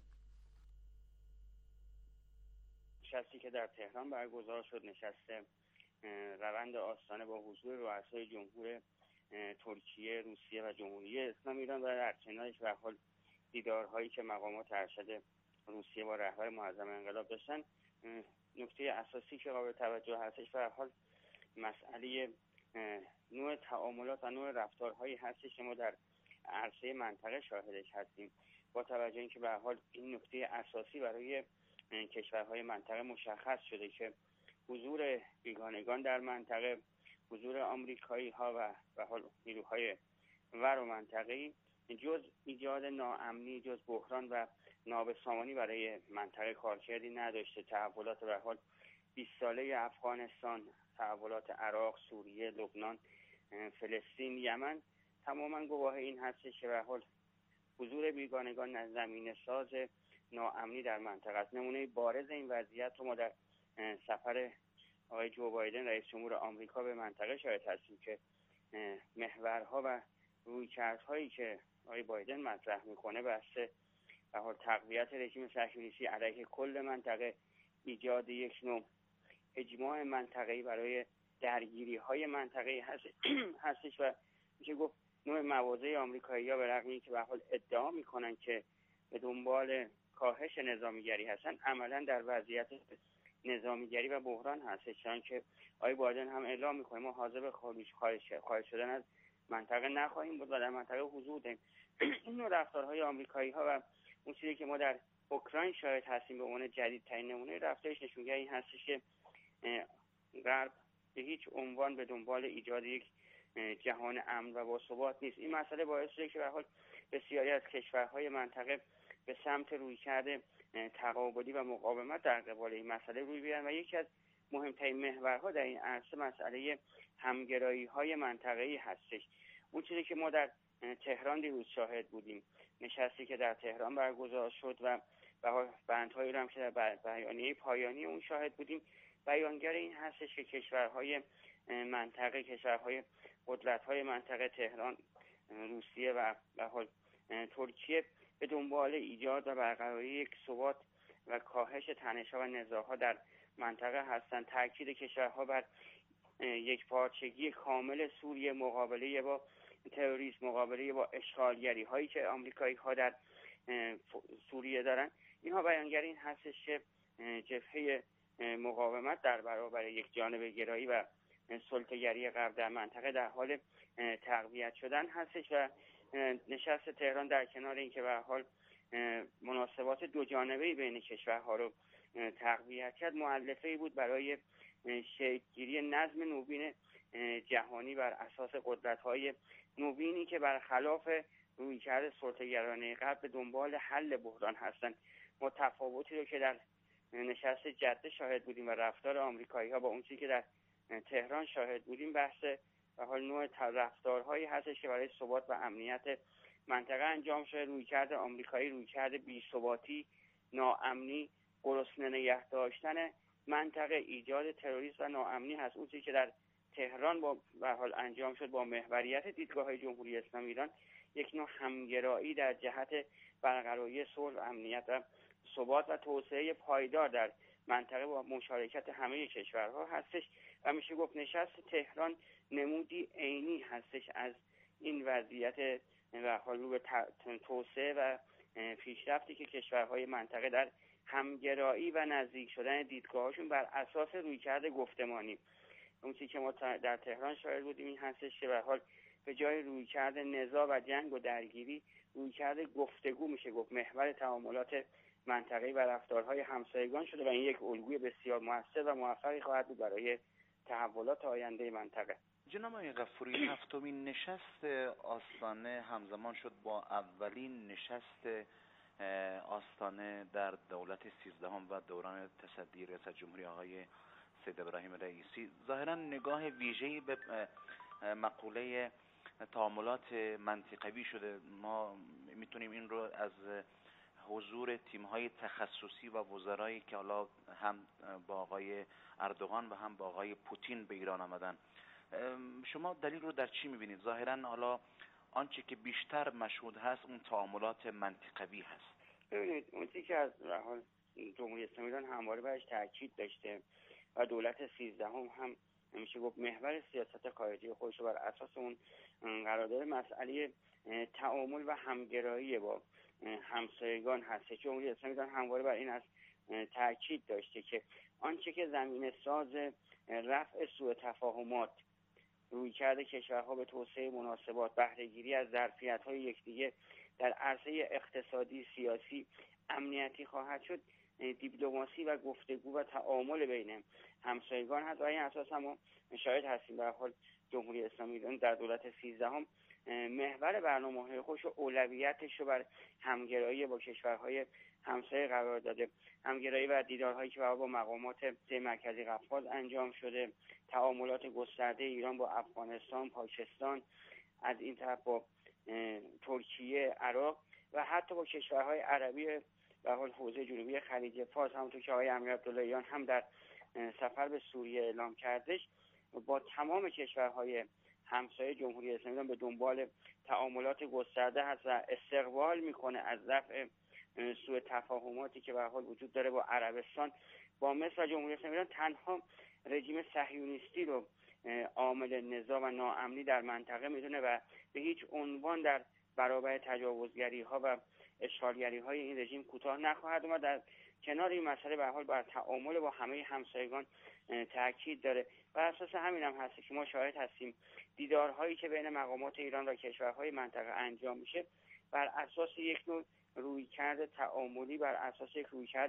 Q: نشستی که در تهران برگزار شد، نشست روند آستانه با حضور رؤسای جمهور ترکیه، روسیه و جمهوری اسلامی ایران و در کنارش به حال دیدارهایی که مقامات ارشد روسیه با رهبر معظم انقلاب داشتن، نکته اساسی که قابل توجه هستش به حال مسئله نوع تعاملات و نوع رفتارهایی هستش که ما در عرصه منطقه شاهدش هستیم. با توجه اینکه به حال این نکته اساسی برای کشورهای منطقه مشخص شده که حضور بیگانگان در منطقه، حضور آمریکایی ها و به حال نیروهای ور و منطقه‌ای جز ایجاد ناامنی، جز بحران و نابسامانی برای منطقه کارکردی نداشته. تحولات به حال بیست ساله افغانستان، تحولات عراق، سوریه، لبنان، فلسطین، یمن تماما گواه این هستش که به حال حضور بیگانگان زمینه ساز ناامنی در منطقه است. نمونه بارز این وضعیت رو ما در سفر آقای جو بایدن رئیس جمهور آمریکا به منطقه شاهد هستیم که محورها و رویکردهایی که آقای بایدن مطرح میکنه بحث به حال تقویت رژیم صهیونیستی علیه کل منطقه، ایجاد یک نوع اجماع منطقه‌ای برای درگیری‌های منطقه‌ای هست هستش و میشه گفت نوع مواضع آمریکایی‌ها به رغم اینکه به حال ادعا میکنن که به دنبال کاهش نظامیگری هستن، عملا در وضعیت نظامیگری و بحران هستش، چون که آقای بایدن هم اعلام میکنه ما حاضر به خارج شدن از منطقه نخواهیم بود و در منطقه حضور داریم. این نوع رفتارهای آمریکایی ها و اون چیزی که ما در اوکراین شاهد هستیم به عنوان جدیدترین نمونه رفتارش نشونگر این هستش که غرب به هیچ عنوان به دنبال ایجاد یک جهان امن و باثبات نیست. این مسئله باعث شده که به حال بسیاری از کشورهای منطقه به سمت رویکرد تقابلی و مقاومت در قبال این مسئله روی بیارن و یکی از مهمترین محورها در این عرصه مسئله همگرایی های منطقه‌ای هستش. اون چیزی که ما در تهران دیروز شاهد بودیم، نشستی که در تهران برگزار شد و بندهایی رو هم که در بیانیه پایانی اون شاهد بودیم، بیانگر این هستش که کشورهای منطقه، کشورهای قدرت‌های منطقه، تهران، روسیه و به حال ترکیه به دنبال ایجاد و برقراری یک ثبات و کاهش تنش‌ها و نزاع‌ها در منطقه هستند. تاکید کشورها بر یک پارچگی کامل سوریه، مقابله با تروریسم، مقابله با اشغالگری هایی که آمریکایی ها در سوریه دارن، اینها بیانگر این هستش که جبهه مقاومت در برابر یک جانبه گرایی و سلطه‌گری غرب در منطقه در حال تقویت شدن هستش و نشست تهران در کنار اینکه به حال مناسبات دو جانبه‌ای بین کشورها رو تقویت کرد، مؤلفه‌ای بود برای شکل‌گیری نظم نوین جهانی بر اساس قدرت‌های نوینی که برخلاف رویکرد سلطه‌گرانه غرب به دنبال حل بحران هستند. ما تفاوتی رو که در نشست جده شاهد بودیم و رفتار آمریکایی‌ها با اون چیزی که در تهران شاهد بودیم، بحث به حال نوع رفتارهایی هستش که برای ثبات و امنیت منطقه انجام شده. رویکرد آمریکایی رویکرد بی‌ثباتی، ناامنی، گرسنه نگه داشتن منطقه، ایجاد تروریسم و ناامنی هست. اون چیزی که در تهران با به حال انجام شد با محوریت دیدگاه جمهوری اسلامی ایران، یک نوع همگرایی در جهت برقراری صلح و امنیت و ثبات و توسعه پایدار در منطقه با مشارکت همه کشورها هستش و میشه گفت نشست تهران نمودی عینی هستش از این وضعیت و حال رو به توسعه و پیشرفتی که کشورهای منطقه در همگرایی و نزدیک شدن دیدگاهاشون بر اساس رویکرد گفتمانی. اون چیزی که ما در تهران شاهد بودیم این هستش که به حال به جای رویکرد نزاع و جنگ و درگیری، رویکرد گفتگو میشه گفت محور تعاملات منطقه‌ای و رفتارهای همسایگان شده و این یک الگوی بسیار موثر و موفقی خواهد بود برای تحولات آینده منطقه.
I: جناب آقای غفوری، هفتمین نشست آستانه همزمان شد با اولین نشست آستانه در دولت سیزدهم و دوران تصدی ریاست جمهوری آقای سید ابراهیم رئیسی. ظاهرا نگاه ویژه‌ای به مقوله تعاملات منطقوی شده. ما میتونیم این رو از حضور تیم‌های تخصصی و وزرایی که حالا هم با آقای اردوغان و هم با آقای پوتین به ایران آمدن، شما دلیل رو در چی می‌بینید؟ ظاهرا حالا آنچه که بیشتر مشهود هست اون تعاملات منطقوی هست.
Q: ببینید اون چیزی که از حال جمهوری اسلامی ایران همواره برش تاکید داشته و دولت سیزدهم هم میشه گفت محور سیاست خارجی خودش رو بر اساس اون قرار داده، مسئله تعامل و همگرایی با همسایگان هست. جمهوری اسلامی ایران همواره بر این از تاکید داشته که آنچه که زمینه ساز رفع سوء تفاهمات، رویکرد کشورها به توسعه مناسبات، بهره‌گیری از ظرفیت‌های یکدیگه در عرصه اقتصادی، سیاسی، امنیتی خواهد شد، دیپلماسی و گفتگو و تعامل بین همسایگان هست و این اساس هم شاهد هستیم. به هر حال جمهوری اسلامی ایران در دولت سیزدهم محور برنامه‌های خودش و اولویتش رو بر همگرایی با کشورهای همسایه قرار داده. همگرایی و دیدارهایی که با مقامات مرکزی قفقاز انجام شده، تعاملات گسترده ایران با افغانستان، پاکستان، از این طرف با ترکیه، عراق و حتی با کشورهای عربی به حال حوزه جنوبی خلیج فارس، همونطور که آقای امیر عبداللهیان هم در سفر به سوریه اعلام کردش، با تمام کشورهای همسایه جمهوری اسلامی ایران به دنبال تعاملات گسترده هست و استقبال میکنه از رفع سوء تفاهماتی که به حال وجود داره با عربستان. با مصر و جمهوری اسلامی ایران تنها رژیم صهیونیستی رو عامل نزاع و ناامنی در منطقه میدونه و به هیچ عنوان در برابر تجاوزگری ها و اشغالگری های این رژیم کوتاه نخواهد اومد. در کنار این مسئله به حال بر تعامل با همه همسایگان تاکید داره و اساس همین هم هست که ما شاهد هستیم دیدارهایی که بین مقامات ایران و کشورهای منطقه انجام میشه بر اساس یک نوع رویکرد تعاملی، بر اساس یک رویکرد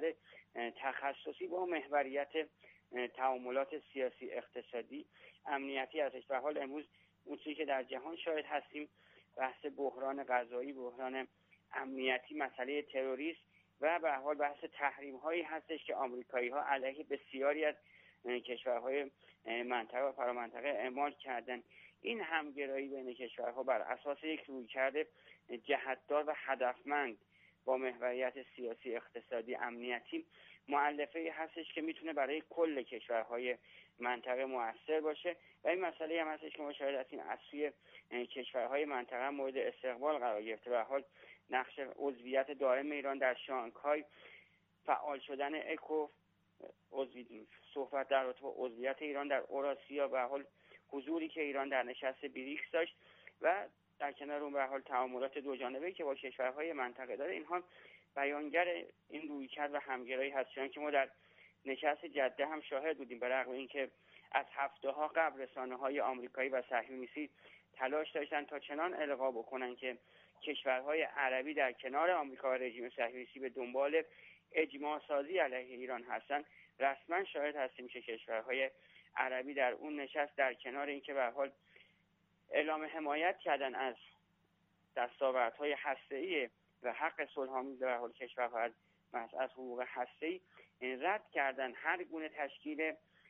Q: تخصصی با محوریت تعاملات سیاسی، اقتصادی، امنیتی هستش. به حال امروز اون چیزی که در جهان شاهد هستیم بحث بحران غذایی، بحران امنیتی، مسئله تروریسم و به حال بحث تحریم هایی هستش که آمریکایی ها علیه بسیاری از کشورهای منطقه و فرامنطقه اعمال کردن. این همگرایی بین کشورها بر اساس یک رویکرد جهتدار و هدفمند با محوریت سیاسی، اقتصادی، امنیتی مؤلفه‌ای هستش که میتونه برای کل کشورهای منطقه مؤثر باشه و این مسئله هم هستش که ما شاهد هستیم از سوی کشورهای منطقه مورد استقبال قرار گرفته. به هر حال نقش عضویت دائم ایران در شانگهای، فعال شدن اکو، صحبت در رابطه با عضویت ایران در اوراسیا، به هر حال حضوری که ایران در نشست بریکس داشت و در کنار اون به هر حال تعاملات دو جانبه‌ای که با کشورهای منطقه داره، اینها بیانگر این رویکرد و همگرایی هست. چون که ما در نشست جده هم شاهد بودیم، به رغم اینکه از هفته‌ها قبل رسانه‌های آمریکایی و صهیونیستی تلاش داشتن تا چنان القا بکنن که کشورهای عربی در کنار آمریکا و رژیم صهیونیستی به دنبال اجماع سازی علیه ایران هستن، رسما شاهد هستیم که کشورهای عربی در اون نشست در کنار اینکه به هر حال اعلام حمایت کردن از دستاوردهای هسته‌ای و حق صلح‌آمیز به هر حال کشورها از از حقوق هسته‌ای، رد کردن هر گونه تشکیل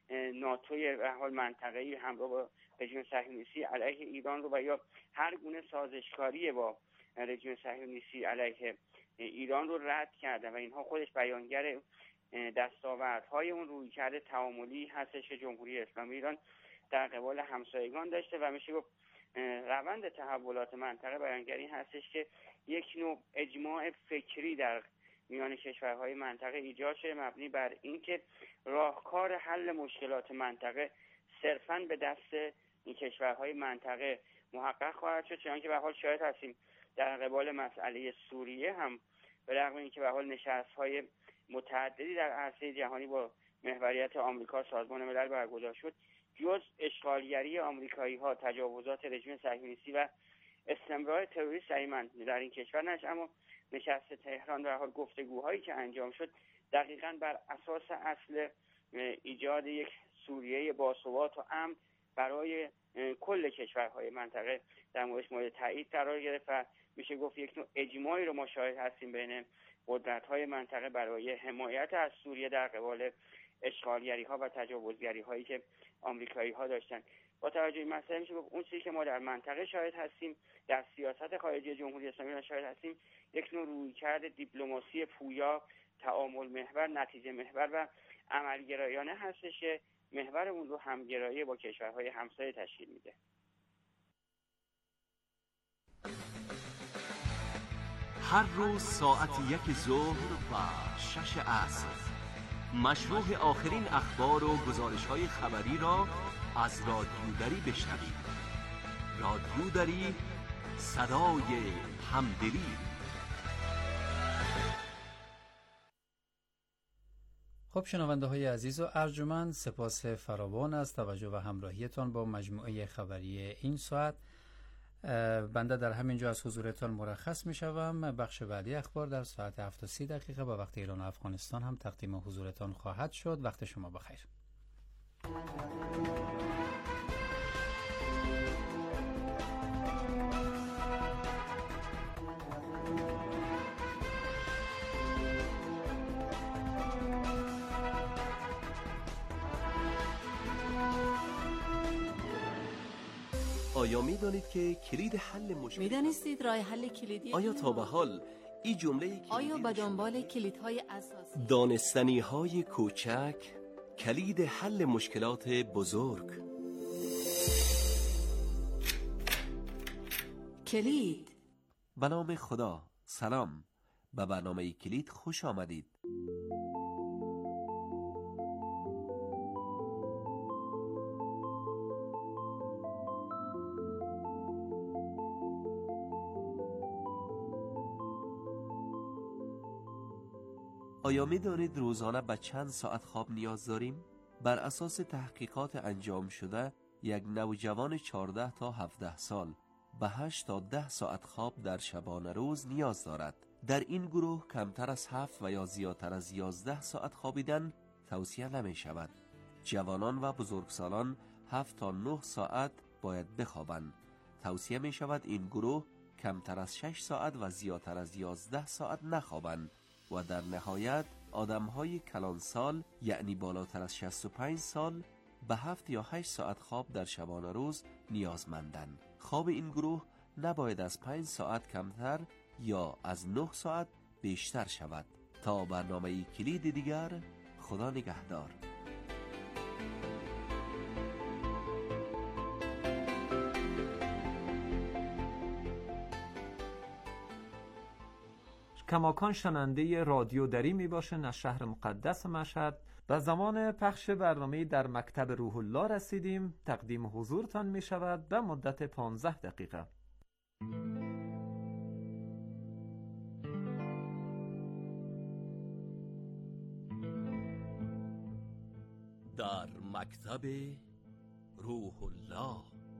Q: ناتوی به هر حال منطقه‌ای همراه با رژیم صهیونیستی علیه ایران رو و یا هر گونه سازشکاری با رژیم صهیونیستی علیه ایران رو رد کردن و اینها خودش بیانگر دستاوردهای اون رویکرد تعاملی هستش که جمهوری اسلامی ایران در قبال همسایگان داشته و میشه گفت روند تحولات منطقه بیانگر این هستش که یک نوع اجماع فکری در میان کشورهای منطقه ایجاد شده مبنی بر اینکه راهکار حل مشکلات منطقه صرفاً به دست این کشورهای منطقه محقق خواهد شد. چون که به حال شاهد هستیم در قبال مسئله سوریه هم به رغم اینکه به حال نشست‌های متعددی در عرصه جهانی با محوریت آمریکا سازمان ملل برگزار شد، جز اشغالگری آمریکایی‌ها، تجاوزات رژیم صهیونیستی و استمرار تروریسم در این کشور نش، اما نشست تهران در حال گفتگوهایی که انجام شد دقیقاً بر اساس اصل ایجاد یک سوریه باثبات و امن برای کل کشورهای منطقه در مورد مورد تایید قرار گرفت و میشه گفت یک نوع اجماعی رو ما شاهد هستیم بین قدرت‌های منطقه برای حمایت از سوریه در قبال اشغالگری‌ها و تجاوزگری‌هایی که آمریکایی‌ها داشتن. با توجه این مسئله میشه گفت اون چیزی که ما در منطقه شاهد هستیم، در سیاست خارجی جمهوری اسلامی ایران شاهد هستیم، یک نوع رویکرد دیپلماسی پویا، تعامل محور، نتیجه محور و عملگرایانه هستش که محور اون رو همگرایی با کشورهای همسایه تشکیل میده.
P: هر روز ساعت یک ظهر و شش عصر مشروع آخرین اخبار و گزارش‌های خبری را از رادیو دری بشنوید. رادیو دری، صدای همدلی.
E: خب شنونده های عزیز و ارجمند، سپاس فراوان از توجه و همراهیتان با مجموعه خبری این ساعت. بنده در همین جا از حضورتان مرخص می شوم. بخش بعدی اخبار در ساعت هفت و سی دقیقه با وقت ایران و افغانستان هم تقدیم حضورتان خواهد شد. وقت شما بخیر.
P: آیا می دانید که کلید حل مشکل
R: می دانستید راه حل کلیدی
P: آیا تا به حال این جمله
R: آیا به دنبال کلیدهای اساسی
P: دانستنی های کوچک کلید حل مشکلات بزرگ؟
R: کلید.
P: به نام خدا. سلام، به برنامه کلید خوش آمدید. آیا می دانید روزانه به چند ساعت خواب نیاز داریم؟ بر اساس تحقیقات انجام شده، یک نوجوان چهارده تا هفده سال به هشت تا ده ساعت خواب در شبانه روز نیاز دارد. در این گروه کمتر از هفت و یا زیادتر از یازده ساعت خوابیدن توصیه نمی شود. جوانان و بزرگسالان هفت تا نه ساعت باید بخوابند. توصیه می شود این گروه کمتر از شش ساعت و زیادتر از یازده ساعت نخوابند و در نهایت آدم‌های کلانسال یعنی بالاتر از شصت و پنج سال به هفت یا هشت ساعت خواب در شبانه روز نیازمندند. خواب این گروه نباید از پنج ساعت کمتر یا از نه ساعت بیشتر شود. تا برنامه کلید دیگر، خدا نگهدار.
D: کماکان شننده رادیو دری می باشن از شهر مقدس مشهد. و زمان پخش برنامه در مکتب روح الله رسیدیم. تقدیم حضورتان می شود به مدت پانزده دقیقه.
P: در مکتب روح الله.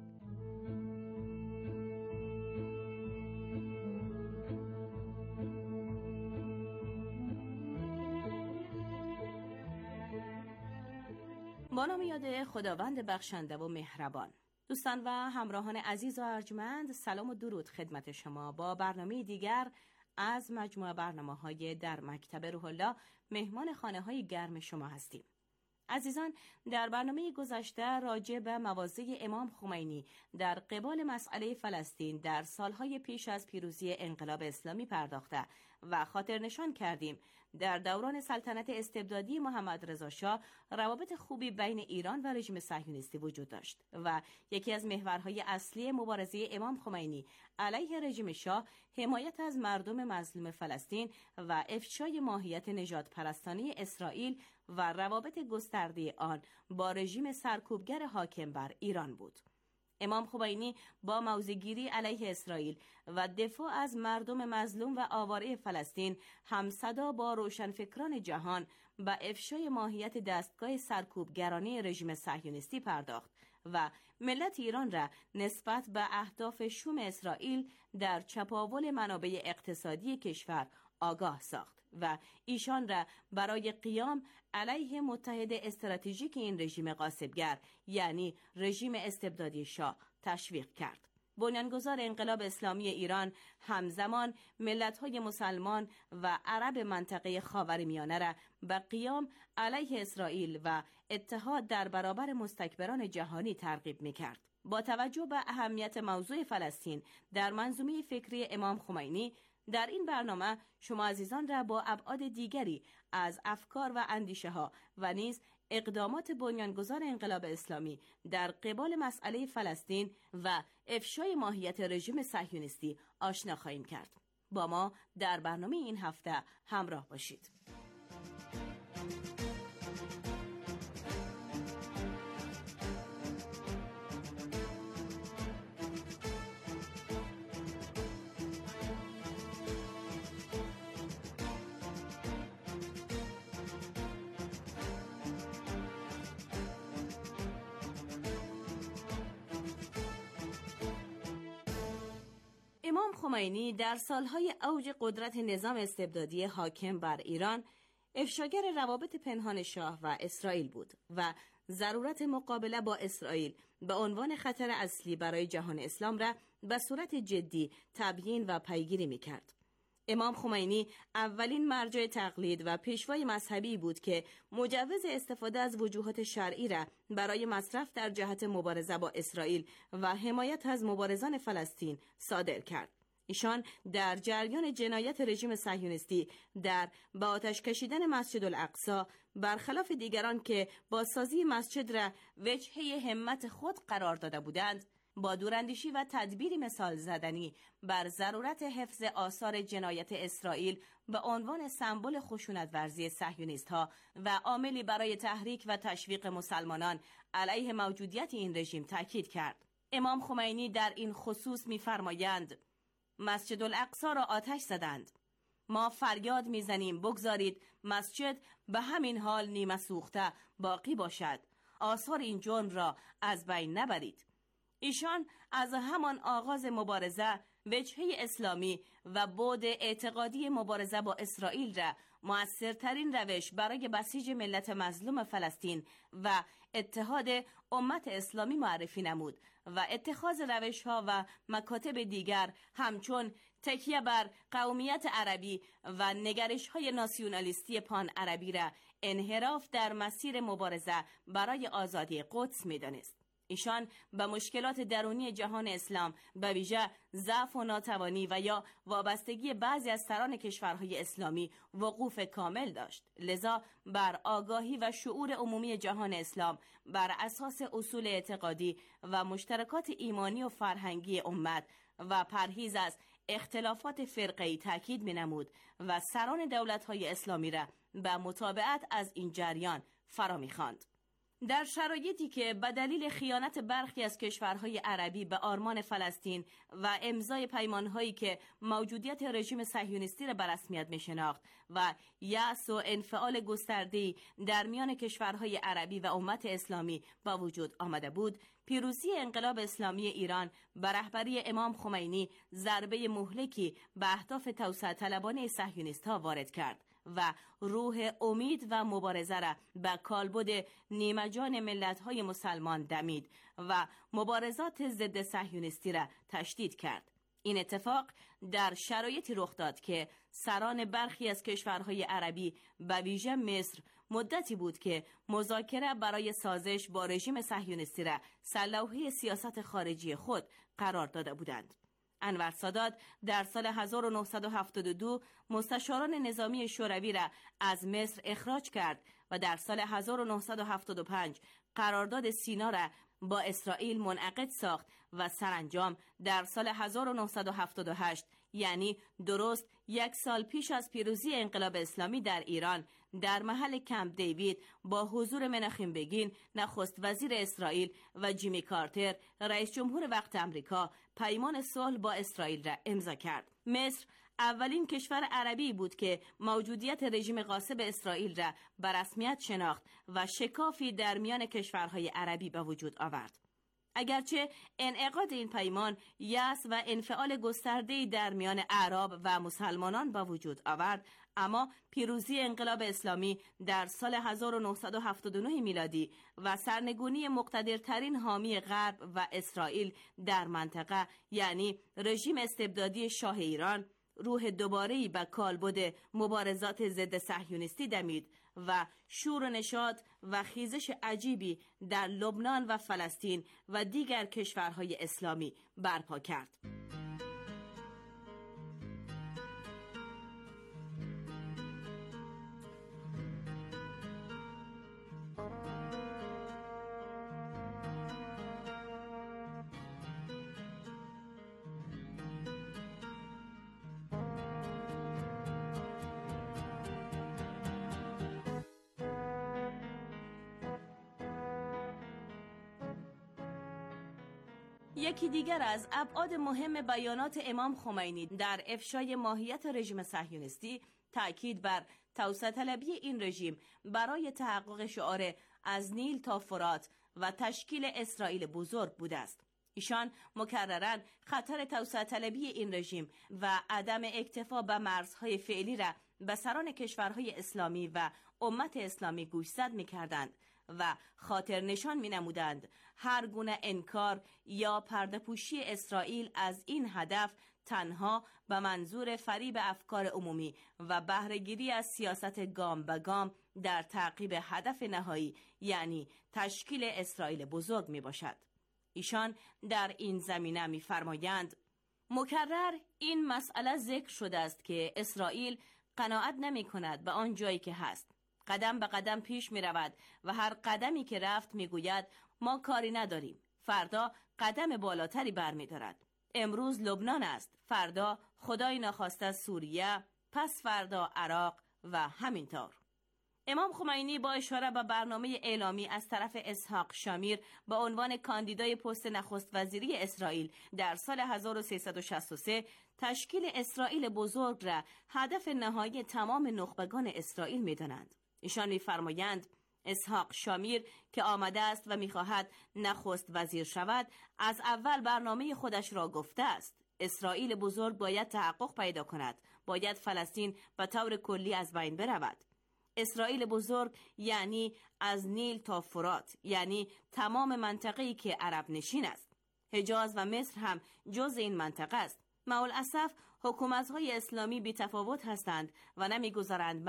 R: با نام یاد خداوند بخشنده و مهربان. دوستان و همراهان عزیز و ارجمند، سلام و درود خدمت شما. با برنامه دیگر از مجموعه برنامه‌های در مکتب روح الله مهمان خانه‌های گرم شما هستیم. عزیزان، در برنامه گذشته راجع به مواضع امام خمینی در قبال مسئله فلسطین در سالهای پیش از پیروزی انقلاب اسلامی پرداخته و خاطر نشان کردیم در دوران سلطنت استبدادی محمد رضا شاه روابط خوبی بین ایران و رژیم صهیونیستی وجود داشت و یکی از محورهای اصلی مبارزه امام خمینی علیه رژیم شاه حمایت از مردم مظلوم فلسطین و افشای ماهیت نژاد پرستانه اسرائیل و روابط گسترده آن با رژیم سرکوبگر حاکم بر ایران بود. امام خمینی با موضع‌گیری علیه اسرائیل و دفاع از مردم مظلوم و آواره فلسطین همصدا با روشنفکران جهان به افشای ماهیت دستگاه سرکوبگرانه رژیم صهیونیستی پرداخت و ملت ایران را نسبت به اهداف شوم اسرائیل در چپاول منابع اقتصادی کشور آگاه ساخت و ایشان را برای قیام علیه متحد استراتژیک این رژیم غاصبگر یعنی رژیم استبدادی شاه تشویق کرد. بنیانگذار انقلاب اسلامی ایران همزمان ملت‌های مسلمان و عرب منطقه خاورمیانه را به قیام علیه اسرائیل و اتحاد در برابر مستکبران جهانی ترغیب می‌کرد. با توجه به اهمیت موضوع فلسطین در منظومه فکری امام خمینی، در این برنامه شما عزیزان را با ابعاد دیگری از افکار و اندیشه ها و نیز اقدامات بنیانگذار انقلاب اسلامی در قبال مسئله فلسطین و افشای ماهیت رژیم صهیونیستی آشنا خواهیم کرد. با ما در برنامه این هفته همراه باشید. امام خمینی در سالهای اوج قدرت نظام استبدادی حاکم بر ایران افشاگر روابط پنهان شاه و اسرائیل بود و ضرورت مقابله با اسرائیل به عنوان خطر اصلی برای جهان اسلام را به صورت جدی تبیین و پیگیری می‌کرد. امام خمینی اولین مرجع تقلید و پیشوای مذهبی بود که مجوز استفاده از وجوهات شرعی را برای مصرف در جهت مبارزه با اسرائیل و حمایت از مبارزان فلسطین صادر کرد. ایشان در جریان جنایت رژیم صهیونیستی در به آتش کشیدن مسجد الاقصی برخلاف دیگران که با سازی مسجد را وجهه همت خود قرار داده بودند، با دوراندیشی و تدبیری مثال زدنی بر ضرورت حفظ آثار جنایت اسرائیل به عنوان سمبل خشونت ورزی صهیونیست‌ها و عاملی برای تحریک و تشویق مسلمانان علیه موجودیت این رژیم تاکید کرد. امام خمینی در این خصوص می‌فرمایند: مسجد الاقصی را آتش زدند. ما فریاد می‌زنیم بگذارید مسجد به همین حال نیمه سوخته باقی باشد. آثار این جرم را از بین نبرید. ایشان از همان آغاز مبارزه وجهه اسلامی و بعد اعتقادی مبارزه با اسرائیل را مؤثرترین روش برای بسیج ملت مظلوم فلسطین و اتحاد امت اسلامی معرفی نمود و اتخاذ روش‌ها و مکاتب دیگر همچون تکیه بر قومیت عربی و نگرش‌های ناسیونالیستی پان عربی را انحراف در مسیر مبارزه برای آزادی قدس می‌دانست. ایشان به مشکلات درونی جهان اسلام به ویژه ضعف و ناتوانی و یا وابستگی بعضی از سران کشورهای اسلامی وقوف کامل داشت. لذا بر آگاهی و شعور عمومی جهان اسلام بر اساس اصول اعتقادی و مشترکات ایمانی و فرهنگی امت و پرهیز از اختلافات فرقه‌ای تاکید می‌نمود و سران دولت‌های اسلامی را به متابعت از این جریان فرا می‌خواند. در شرایطی که به دلیل خیانت برخی از کشورهای عربی به آرمان فلسطین و امضای پیمانهایی که موجودیت رژیم صهیونیستی را به رسمیت می‌شناخت و یأس و انفعال گسترده‌ای در میان کشورهای عربی و امت اسلامی با وجود آمده بود، پیروزی انقلاب اسلامی ایران به رهبری امام خمینی ضربه مهلکی به اهداف توسعه طلبانه صهیونیست‌ها وارد کرد و روح امید و مبارزه را به کالبد نیمه جان ملت‌های مسلمان دمید و مبارزات ضد صهیونیستی را تشدید کرد. این اتفاق در شرایطی رخ داد که سران برخی از کشورهای عربی به ویژه مصر مدتی بود که مذاکره برای سازش با رژیم صهیونیستی را سلوحه سیاست خارجی خود قرار داده بودند. انور سادات در سال هزار و نهصد و هفتاد و دو مستشاران نظامی شوروی را از مصر اخراج کرد و در سال هزار و نهصد و هفتاد و پنج قرارداد سینا را با اسرائیل منعقد ساخت و سرانجام در سال هزار و نهصد و هفتاد و هشت، یعنی درست یک سال پیش از پیروزی انقلاب اسلامی در ایران، در محل کمپ دیوید با حضور مناخیم بگین نخست وزیر اسرائیل و جیمی کارتر رئیس جمهور وقت امریکا پیمان صلح با اسرائیل را امضا کرد. مصر اولین کشور عربی بود که موجودیت رژیم غاصب اسرائیل را به رسمیت شناخت و شکافی در میان کشورهای عربی به وجود آورد. اگرچه انعقاد این پیمان یأس و انفعال گسترده‌ای در میان اعراب و مسلمانان به وجود آورد، اما پیروزی انقلاب اسلامی در سال هزار و نهصد و هفتاد و نه میلادی و سرنگونی مقتدرترین حامی غرب و اسرائیل در منطقه، یعنی رژیم استبدادی شاه ایران، روح دوباره‌ای به کالبد مبارزات ضد صهیونیستی دمید و شور و نشاط و خیزش عجیبی در لبنان و فلسطین و دیگر کشورهای اسلامی برپا کرد. یکی دیگر از ابعاد مهم بیانات امام خمینی در افشای ماهیت رژیم صهیونیستی تأکید بر توسعه طلبی این رژیم برای تحقق شعار از نیل تا فرات و تشکیل اسرائیل بزرگ بوده است. ایشان مکرراً خطر توسعه طلبی این رژیم و عدم اکتفا به مرزهای فعلی را به سران کشورهای اسلامی و امت اسلامی گوشزد می‌کردند و خاطر نشان می نمودند هر گونه انکار یا پرده‌پوشی اسرائیل از این هدف تنها به منظور فریب افکار عمومی و بهره‌گیری از سیاست گام به گام در تعقیب هدف نهایی، یعنی تشکیل اسرائیل بزرگ می باشد. ایشان در این زمینه می فرمایند مکرر این مسئله ذکر شده است که اسرائیل قناعت نمی کند به آن جایی که هست. قدم به قدم پیش می رود و هر قدمی که رفت می گوید ما کاری نداریم. فردا قدم بالاتری بر می دارد. امروز لبنان است، فردا خدای ناخواسته سوریه، پس فردا عراق و همینطور. امام خمینی با اشاره به برنامه اعلامی از طرف اسحاق شامیر به عنوان کاندیدای پست نخست وزیری اسرائیل در سال هزار و سیصد و شصت و سه تشکیل اسرائیل بزرگ را هدف نهایی تمام نخبگان اسرائیل می دانند. ایشان می‌فرمایند اسحاق شامیر که آمده است و می‌خواهد نخست وزیر شود، از اول برنامه خودش را گفته است. اسرائیل بزرگ باید تحقق پیدا کند، باید فلسطین به طور کلی از بین برود. اسرائیل بزرگ یعنی از نیل تا فرات، یعنی تمام منطقه‌ای که عرب نشین است. حجاز و مصر هم جز این منطقه است. معالاسف حکومت‌های اسلامی بی‌تفاوت هستند و نمی‌گذارند